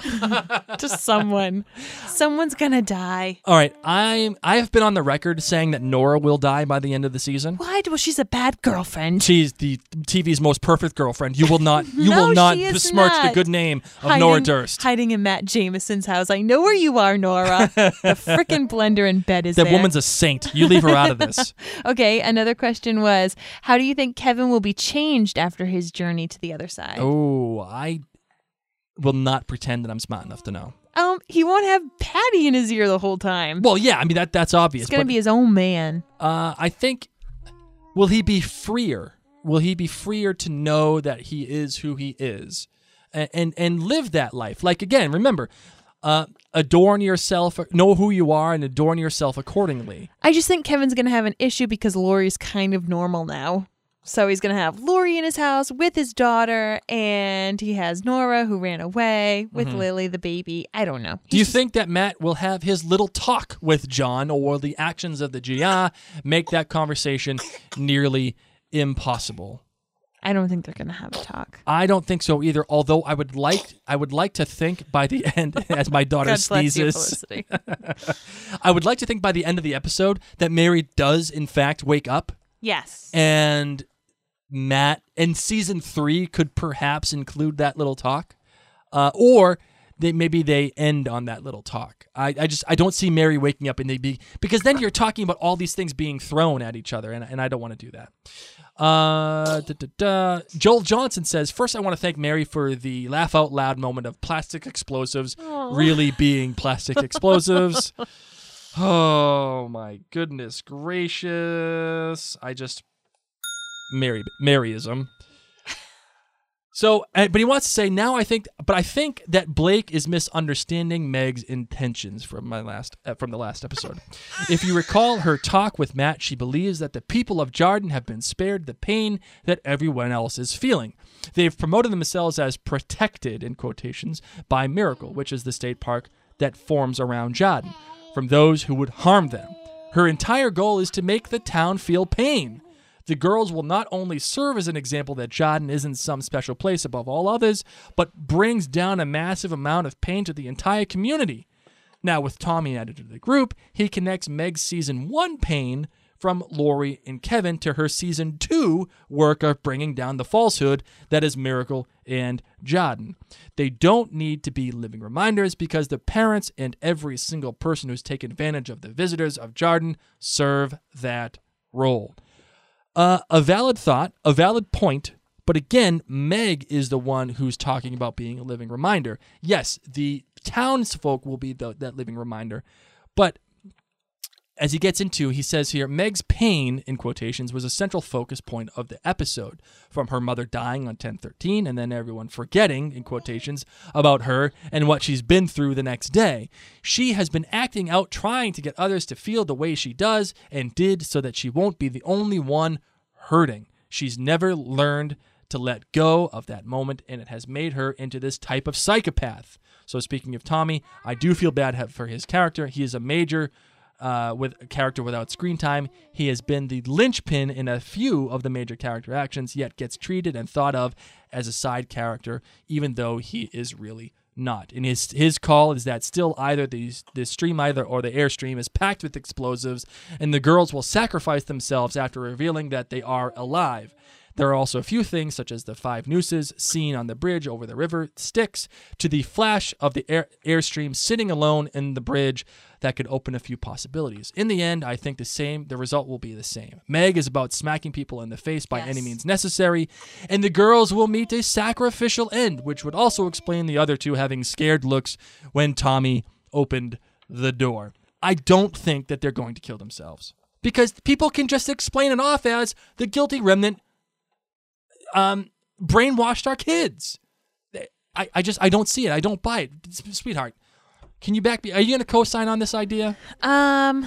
Just someone. Someone's gonna die. All right, I I have been on the record saying that Nora will die by the end of the season. What? Well, she's a bad girlfriend. She's the T V's most perfect girlfriend. You will not you No, will not she is besmirch the not. good name of hiding, Nora Durst. Hiding in Matt Jameson's house. I know where you are, Nora. The frickin' blender in bed is That there. woman's a saint. You leave her out of this. Okay, another question was, how do you think Kevin will be changed after his journey to the other side? Oh, I will not pretend that I'm smart enough to know. Um, he won't have Patty in his ear the whole time. Well, yeah, I mean that that's obvious. He's gonna but, be his own man. Uh, I think, will he be freer? Will he be freer to know that he is who he is, and and, and live that life? Like again, remember, uh, adorn yourself, know who you are, and adorn yourself accordingly. I just think Kevin's gonna have an issue because Lori's kind of normal now. So he's going to have Lori in his house with his daughter, and he has Nora, who ran away, with Mm-hmm. Lily, the baby. I don't know. Do you He's just- think that Matt will have his little talk with John, or will the actions of the G I make that conversation nearly impossible? I don't think they're going to have a talk. I don't think so either. Although I would like, I would like to think by the end, as my daughter God bless you, sneezes, Felicity. I would like to think by the end of the episode that Mary does in fact wake up, Yes. and Matt and season three could perhaps include that little talk, uh, or they maybe they end on that little talk. I, I just I don't see Mary waking up and they be because then you're talking about all these things being thrown at each other, and and I don't want to do that. Uh, da, da, da. Joel Johnson says, first I want to thank Mary for the laugh out loud moment of plastic explosives really being plastic explosives. Oh my goodness gracious! I just. Mary, Maryism. So, uh, but he wants to say now. I think, but I think that Blake is misunderstanding Meg's intentions from my last uh, from the last episode. If you recall her talk with Matt, she believes that the people of Jarden have been spared the pain that everyone else is feeling. They've promoted themselves as protected in quotations by Miracle, which is the state park that forms around Jarden, from those who would harm them. Her entire goal is to make the town feel pain. The girls will not only serve as an example that Jarden isn't some special place above all others, but brings down a massive amount of pain to the entire community. Now, with Tommy added to the group, he connects Meg's season one pain from Lori and Kevin to her season two work of bringing down the falsehood that is Miracle and Jarden. They don't need to be living reminders because the parents and every single person who's taken advantage of the visitors of Jarden serve that role. Uh, a valid thought, a valid point, but again, Meg is the one who's talking about being a living reminder. Yes, the townsfolk will be the, that living reminder, but as he gets into, he says here, Meg's pain, in quotations, was a central focus point of the episode, from her mother dying on ten thirteen and then everyone forgetting, in quotations, about her and what she's been through the next day. She has been acting out, trying to get others to feel the way she does and did so that she won't be the only one hurting. She's never learned to let go of that moment, and it has made her into this type of psychopath. So speaking of Tommy, I do feel bad for his character. He is a major Uh, with a character without screen time. He has been the linchpin in a few of the major character actions, yet gets treated and thought of as a side character, even though he is really not. And his his call is that still either the, the stream either or the airstream is packed with explosives, and the girls will sacrifice themselves after revealing that they are alive. There are also a few things, such as the five nooses seen on the bridge over the river Styx, to the flash of the air, airstream sitting alone in the bridge that could open a few possibilities. In the end, I think the same. The result will be the same. Meg is about smacking people in the face by Yes. any means necessary, and the girls will meet a sacrificial end, which would also explain the other two having scared looks when Tommy opened the door. I don't think that they're going to kill themselves, because people can just explain it off as the guilty remnant Um, brainwashed our kids. I, I just, I don't see it. I don't buy it. Sweetheart, can you back me? Are you going to co-sign on this idea? Um,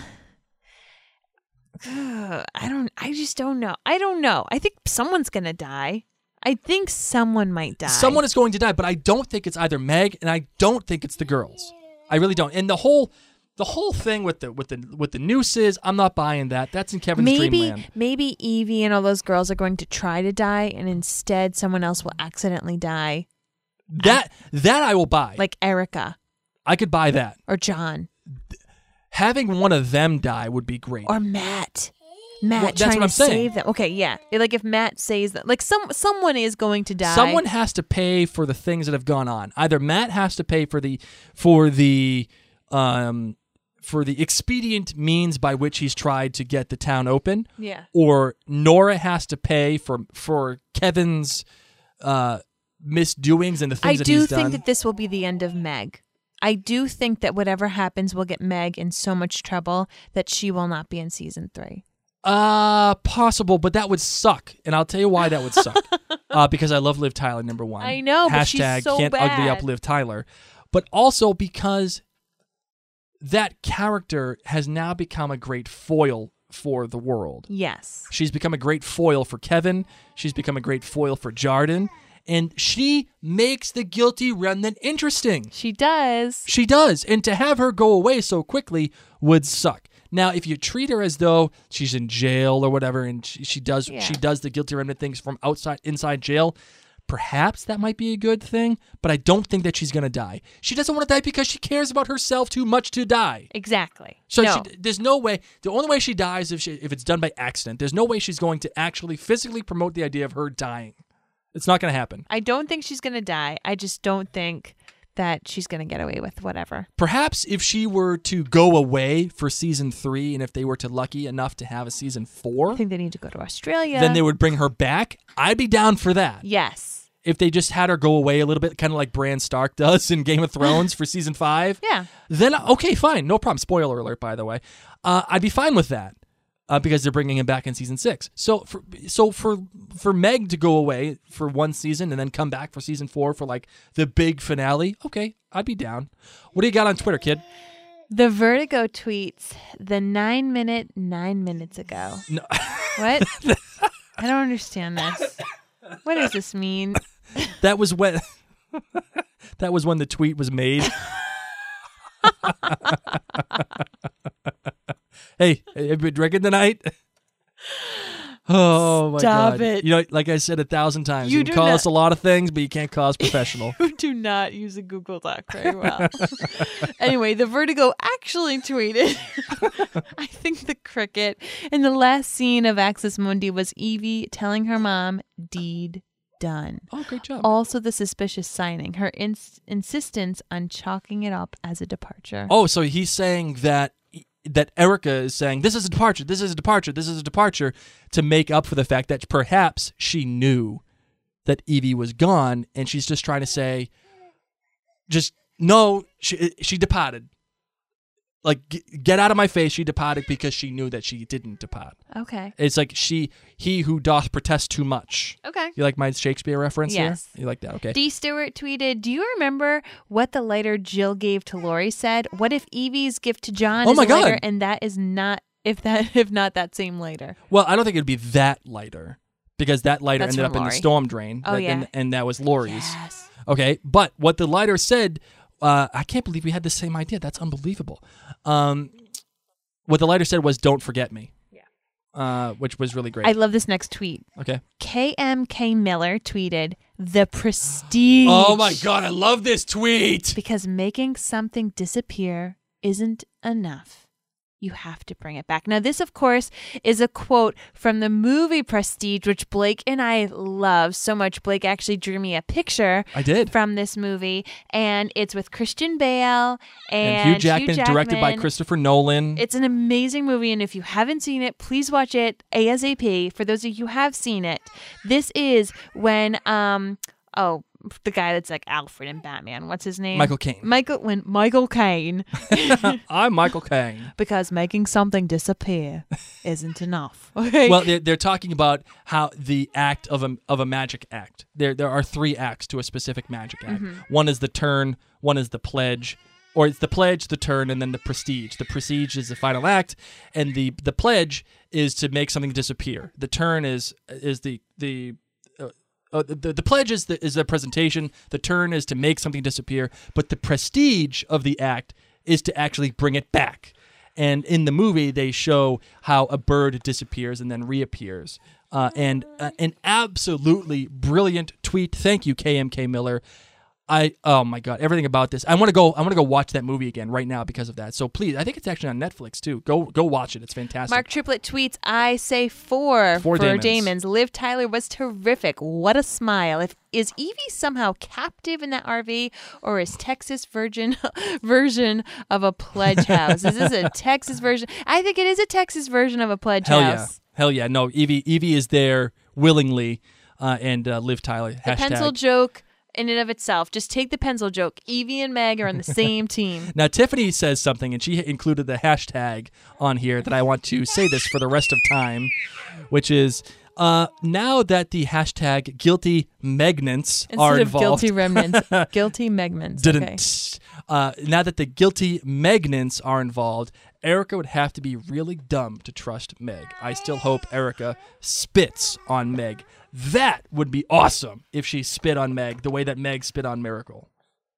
I don't, I just don't know. I don't know. I think someone's going to die. I think someone might die. Someone is going to die, but I don't think it's either Meg, and I don't think it's the girls. I really don't. And the whole, the whole thing with the with the with the nooses, I'm not buying that. That's in Kevin's maybe, dreamland. Maybe Evie and all those girls are going to try to die, and instead someone else will accidentally die. That that I will buy. Like Erica. I could buy that. Or John. Having one of them die would be great. Or Matt. Matt Well, that's trying what I'm to saying. save them. Okay, yeah. Like if Matt says that, like some someone is going to die. Someone has to pay for the things that have gone on. Either Matt has to pay for the for the um for the expedient means by which he's tried to get the town open. Yeah. Or Nora has to pay for for Kevin's uh misdoings and the things I that do he's think done. that this will be the end of Meg. I do think that whatever happens will get Meg in so much trouble that she will not be in season three. Uh, possible, but that would suck. And I'll tell you why that would suck. uh, because I love Liv Tyler, number one. I know, but she's Hashtag so can't ugly up bad. Liv Tyler. But also because that character has now become a great foil for the world. Yes. She's become a great foil for Kevin. She's become a great foil for Jarden. And she makes the guilty remnant interesting. She does. She does. And to have her go away so quickly would suck. Now, if you treat her as though she's in jail or whatever, and she, she does Yeah. she does the guilty remnant things from outside inside jail, perhaps that might be a good thing. But I don't think that she's going to die. She doesn't want to die because she cares about herself too much to die. Exactly. So no. she, there's no way. The only way she dies if she, if it's done by accident. There's no way she's going to actually physically promote the idea of her dying. It's not going to happen. I don't think she's going to die. I just don't think that she's going to get away with whatever. Perhaps if she were to go away for season three, and if they were to lucky enough to have a season four, I think they need to go to Australia. then they would bring her back. I'd be down for that. Yes. If they just had her go away a little bit, kind of like Bran Stark does in Game of Thrones for season five. Yeah. Then, okay, fine. No problem. Spoiler alert, by the way. Uh, I'd be fine with that. uh, because they're bringing him back in season six. So for so for for Meg to go away for one season and then come back for season four for like the big finale, okay, I'd be down. What do you got on Twitter, kid? The Vertigo tweets the nine minute nine minutes ago. No. What? I don't understand this. What does this mean? That was when that was when the tweet was made. Hey, have you been drinking tonight? Oh my Stop God! it. You know, like I said a thousand times, You you can do call not- us a lot of things, but you can't call us professional. You do not use a Google Doc very well. Anyway, the Vertigo actually tweeted, I think the cricket in the last scene of Axis Mundi was Evie telling her mom, deed done. Oh, great job! Also the suspicious signing, her ins- insistence on chalking it up as a departure. Oh, so he's saying that that Erica is saying this is a departure, this is a departure, this is a departure to make up for the fact that perhaps she knew that Evie was gone, and she's just trying to say, just no, she she departed. Like, g- get out of my face, she departed because she knew that she didn't depart. Okay. It's like she, he who doth protest too much. Okay. You like my Shakespeare reference Yes. here? You like that? Okay. D. Stewart tweeted, do you remember what the lighter Jill gave to Lori said? What if Evie's gift to John Oh is my a lighter God. and that is not, if that, if not that same lighter? Well, I don't think it'd be that lighter because that lighter That's ended up from in the Lori. storm drain. Oh, that- yeah. And, and that was Lori's. Yes. Okay. But what the lighter said, uh, I can't believe we had the same idea. That's unbelievable. Um, what the lighter said was, don't forget me. Yeah. Uh, which was really great. I love this next tweet. okay. K M K Miller tweeted, the prestige. Oh my God. I love this tweet. Because making something disappear isn't enough. You have to bring it back. Now, this, of course, is a quote from the movie Prestige, which Blake and I love so much. Blake actually drew me a picture I did. from this movie, and it's with Christian Bale and, And Hugh Jackman, directed by Jackman. Christopher Nolan. It's an amazing movie, and if you haven't seen it, please watch it ASAP. For those of you who have seen it, this is when, um, oh, the guy that's like Alfred in Batman. What's his name? Michael Caine. Michael when Michael Caine. I'm Michael Caine. Because making something disappear isn't enough. Okay. Well, they're, they're talking about how the act of a of a magic act. There there are three acts to a specific magic act. One is the turn, one is the pledge, or it's the pledge, the turn, and then the prestige. The prestige is the final act, and the the pledge is to make something disappear. The turn is is the the uh, uh, the, the pledge is the is the presentation. The turn is to make something disappear, but the prestige of the act is to actually bring it back. And in the movie, they show how a bird disappears and then reappears. Uh, and uh, an absolutely brilliant tweet. Thank you, K M K Miller. I oh my God, everything about this. I want to go. I want to go watch that movie again right now because of that. So please, I think it's actually on Netflix too. Go go watch it. It's fantastic. Mark Triplett tweets, I say four, Four for Damons. Damons. Liv Tyler was terrific. What a smile. If Is Evie somehow captive in that R V, or is Texas Virgin version of a pledge house? Is this a Texas version? I think it is a Texas version of a pledge Hell yeah, house. hell yeah. No, Evie Evie is there willingly, uh, and uh, Liv Tyler. The Hashtag. pencil joke in and of itself. Just take the pencil joke. Evie and Meg are on the same team. Now, Tiffany says something, and she included the hashtag on here that I want to say this for the rest of time, which is uh, now that the hashtag guilty Megnants are Instead of involved. guilty remnants, guilty Megmans. Didn't. Okay. Uh, now that the guilty Megnants are involved, Erica would have to be really dumb to trust Meg. I still hope Erica spits on Meg. That would be awesome if she spit on Meg the way that Meg spit on Miracle.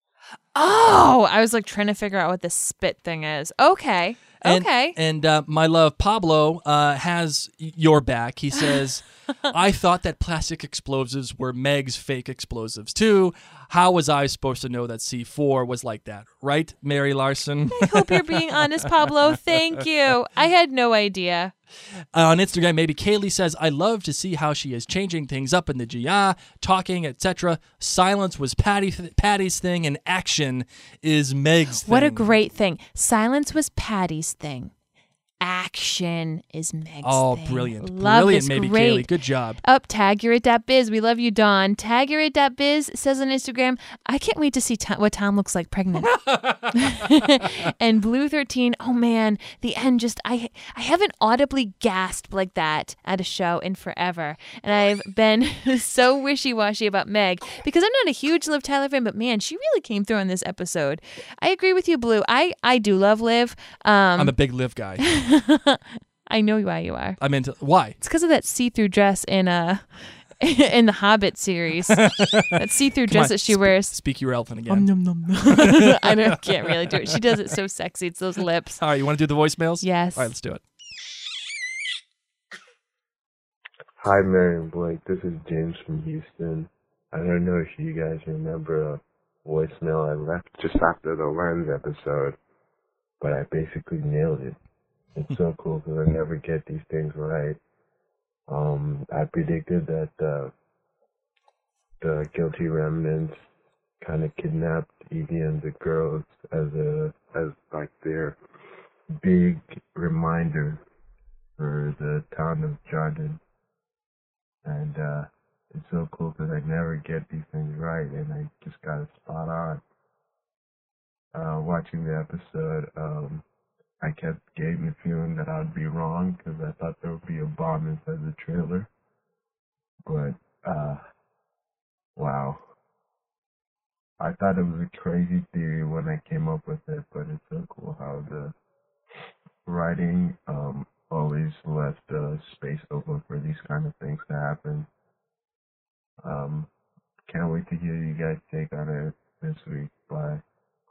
Oh, I was like trying to figure out what this spit thing is. Okay. And, Okay. And uh, my love, Pablo, uh, has y- your back. He says, I thought that plastic explosives were Meg's fake explosives, too. How was I supposed to know that C four was like that? Right, Mary Larson? I hope you're being honest, Pablo. Thank you. I had no idea. Uh, on Instagram, maybe Kaylee says, I love to see how she is changing things up in the G I, talking, et cetera. Silence was Patty th- Patty's thing, and action is Meg's thing. What a great thing. Silence was Patty's thing. action is Meg's Oh, thing. brilliant. Love Brilliant, this. maybe, Great. Kaylee. Good job. Up, tag you're at biz. We love you, Dawn. Tag you're at biz says on Instagram, I can't wait to see Tom, what Tom looks like pregnant. And Blue thirteen, oh man, the end just, I I haven't audibly gasped like that at a show in forever. And I've been so wishy-washy about Meg because I'm not a huge Liv Tyler fan, but man, she really came through on this episode. I agree with you, Blue. I, I do love Liv. Um, I'm a big Liv guy. I know why you are. I'm into why? It's because of that see-through dress in uh in the Hobbit series. That see-through Come dress on, that she sp- wears. Speak your elfin again. Um, nom, nom, nom. I don't, can't really do it. She does it so sexy. It's those lips. All right, you want to do the voicemails? Yes. All right, let's do it. Hi, Mary and Blake. This is James from Houston. I don't know if you guys remember a voicemail I left just after the Lens episode, but I basically nailed it. It's so cool because I never get these things right. Um, I predicted that uh, the guilty remnants kind of kidnapped Evie and the girls as a as like their big reminder for the town of Jordan. And uh, it's so cool because I never get these things right, and I just got it spot on. Uh, watching the episode, um, I kept getting the feeling that I'd be wrong because I thought there would be a bomb inside the trailer. But, uh, wow. I thought it was a crazy theory when I came up with it, but it's so cool how the writing um, always left uh, space open for these kind of things to happen. Um, can't wait to hear you guys take on it this week. Bye.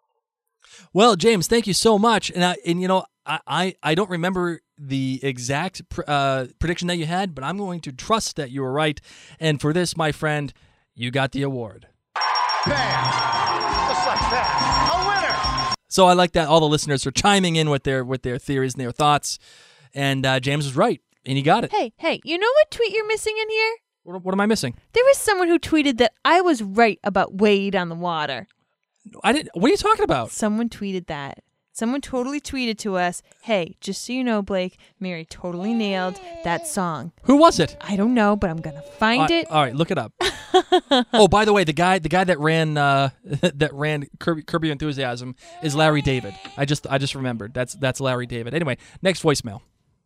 Well, James, thank you so much. And I, and you know, I, I, I don't remember the exact pr- uh, prediction that you had, but I'm going to trust that you were right. And for this, my friend, you got the award. Bam! Just like that. A winner! So I like that all the listeners are chiming in with their with their theories and their thoughts. And uh, James was right, and he got it. Hey, hey, you know what tweet you're missing in here? What, what am I missing? There was someone who tweeted that I was right about Wade on the water. I didn't. What are you talking about? Someone tweeted that. Someone totally tweeted to us, hey, just so you know, Blake, Mary totally nailed that song. Who was it? I don't know, but I'm going to find Uh, it. all right, look it up. Oh, by the way, the guy the guy that ran uh, that ran Curb, Curb Your Enthusiasm is Larry David. I just I just remembered. That's that's Larry David. Anyway, next voicemail.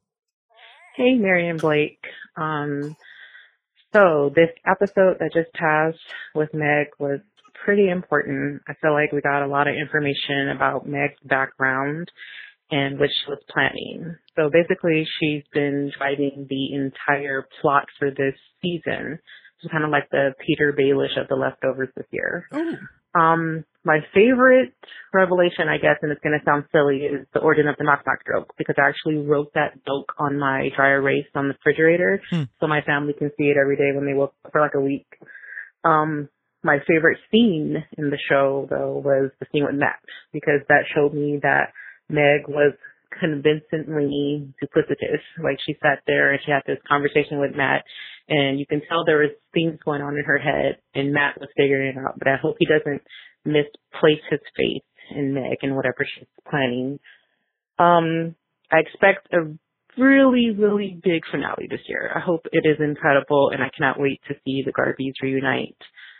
Hey, Mary and Blake. Um, so this episode that just passed with Meg was pretty important. I feel like we got a lot of information about Meg's background and what she was planning. So basically, she's been driving the entire plot for this season. It's kind of like the Peter Baelish of The Leftovers this year. Oh. Um, my favorite revelation, I guess, and it's going to sound silly, is the origin of the knock knock joke, because I actually wrote that joke on my dry erase on the refrigerator, Hmm. so my family can see it every day when they woke up for like a week. Um, my favorite scene in the show, though, was the scene with Matt, because that showed me that Meg was convincingly duplicitous. Like, she sat there and she had this conversation with Matt, and you can tell there was things going on in her head, and Matt was figuring it out. But I hope he doesn't misplace his faith in Meg and whatever she's planning. Um, I expect a really, really big finale this year. I hope it is incredible, and I cannot wait to see the Garbies reunite.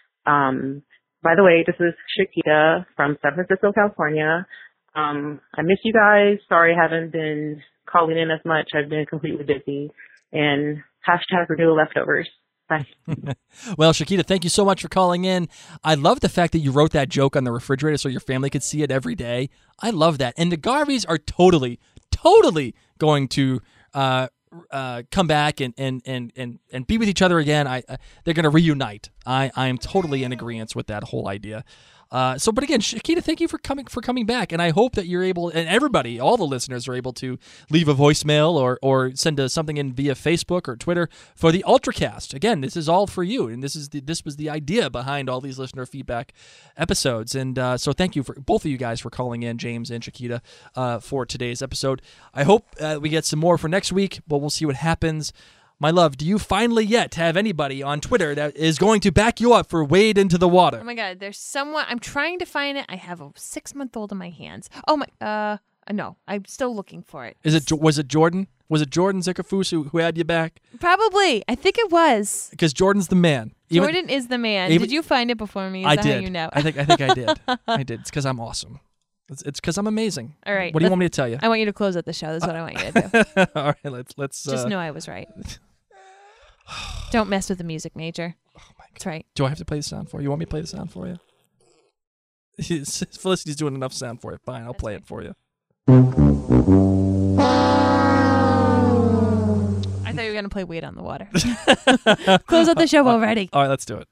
Um, by the way, this is Shakita from San Francisco, California. Um, I miss you guys. Sorry I haven't been calling in as much. I've been completely busy. And hashtag renew leftovers. Bye. Well, Shakita, thank you so much for calling in. I love the fact that you wrote that joke on the refrigerator so your family could see it every day. I love that. And the Garveys are totally, totally going to uh, uh, come back and, and, and, and, and be with each other again. I, uh, they're going to reunite. I, I am totally in agreement with that whole idea. Uh, so, but again, Shakita, thank you for coming for coming back, and I hope that you're able, and everybody, all the listeners, are able to leave a voicemail or or send a, something in via Facebook or Twitter for the Ultracast. Again, this is all for you, and this is the, this was the idea behind all these listener feedback episodes. And uh, so, thank you for both of you guys for calling in, James and Shakita, uh, for today's episode. I hope uh, we get some more for next week, but we'll see what happens. My love, do you finally yet have anybody on Twitter that is going to back you up for Wade into the water? Oh my God, there's someone. I'm trying to find it. I have a six month old in my hands. Oh my, uh, Uh, No, I'm still looking for it. Is it Jo- was it Jordan? Was it Jordan Zickerfoos who, who had you back? Probably. I think it was. Because Jordan's the man. Even- Jordan is the man. even- did you find it before me? Is I that did. how you know? I think I think I did. I did. It's because I'm awesome. It's because I'm amazing. All right. What do you let's- want me to tell you? I want you to close out the show. That's what I want you to do. All right. Let's let's. Just uh, know I was right. Don't mess with the music, Major. Oh my God. That's right. Do I have to play the sound for you? You want me to play the sound for you? Felicity's doing enough sound for you. Fine, I'll That's play right. it for you. I thought you were going to play Wait on the Water. Close out the show already. All right, let's do it.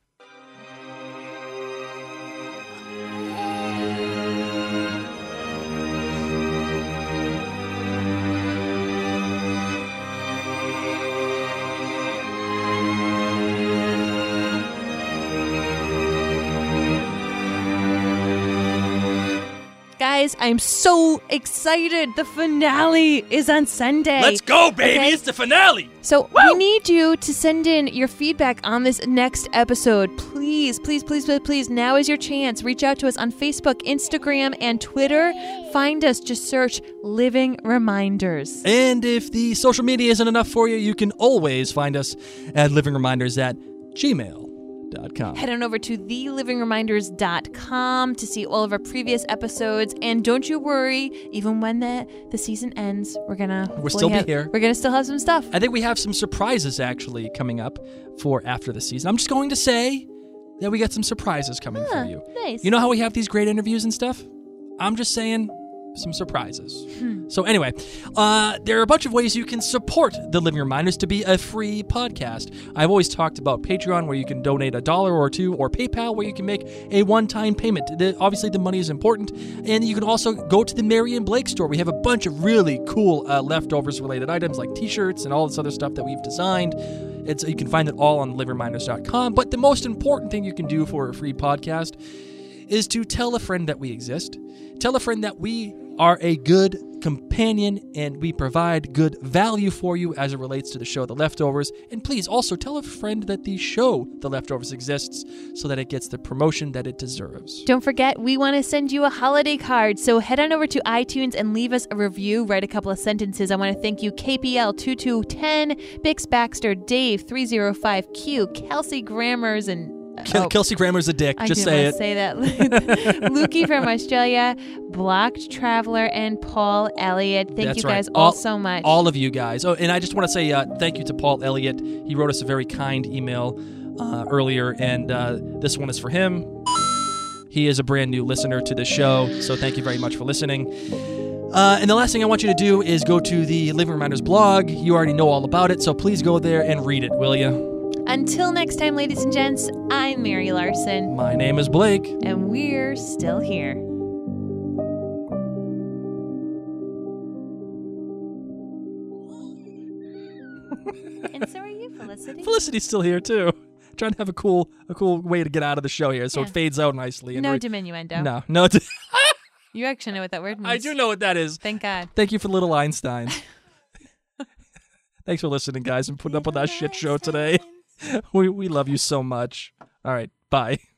Guys, I'm so excited. The finale is on Sunday. Let's go, baby! Okay. It's the finale. So we need you to send in your feedback on this next episode. Please, please, please, please, please. Now is your chance. Reach out to us on Facebook, Instagram, and Twitter. Find us. Just search Living Reminders. And if the social media isn't enough for you, you can always find us at living reminders at gmail dot com. Head on over to the living reminders dot com to see all of our previous episodes. And don't you worry, even when the, the season ends, we're gonna We'll still be have, here. We're gonna still have some stuff. I think we have some surprises actually coming up for after the season. I'm just going to say that we got some surprises coming Huh, for you. nice. You know how we have these great interviews and stuff? I'm just saying some surprises. Hmm. So anyway, uh, there are a bunch of ways you can support The Living Reminders to be a free podcast. I've always talked about Patreon, where you can donate a dollar or two, or PayPal, where you can make a one-time payment. The, obviously, the money is important. And you can also go to the Mary and Blake store. We have a bunch of really cool uh, leftovers-related items like T-shirts and all this other stuff that we've designed. It's, you can find it all on living reminders dot com. But the most important thing you can do for a free podcast is to tell a friend that we exist. Tell a friend that we are a good companion and we provide good value for you as it relates to the show The Leftovers. And please also tell a friend that the show The Leftovers exists so that it gets the promotion that it deserves. Don't forget, we want to send you a holiday card. So head on over to iTunes and leave us a review. Write a couple of sentences. I want to thank you, K P L two two one zero, Bix Baxter, Dave three oh five Q, Kelsey Grammars, and Kel- oh, Kelsey Grammer's a dick. I Just didn't say want it. to say that. Lukey from Australia, Blocked Traveler, and Paul Elliott. Thank That's you right. guys all, so much. All of you guys. Oh, and I just want to say uh, thank you to Paul Elliott. He wrote us a very kind email uh, earlier, and uh, this one is for him. He is a brand new listener to the show, so thank you very much for listening. Uh, and the last thing I want you to do is go to the Living Reminders blog. You already know all about it, so please go there and read it, will you? Until next time, ladies and gents, I'm Mary Larson, My name is Blake. and we're still here. And so are you, Felicity. Felicity's still here too. Trying to have a cool, a cool way to get out of the show here, so Yeah. it fades out nicely. And No we're- diminuendo. no, no. It's- You actually know what that word means. I do know what that is. Thank God. Thank you for Little Einstein. Thanks for listening, guys, and putting up with that shit show today. We we love you so much. All right, bye.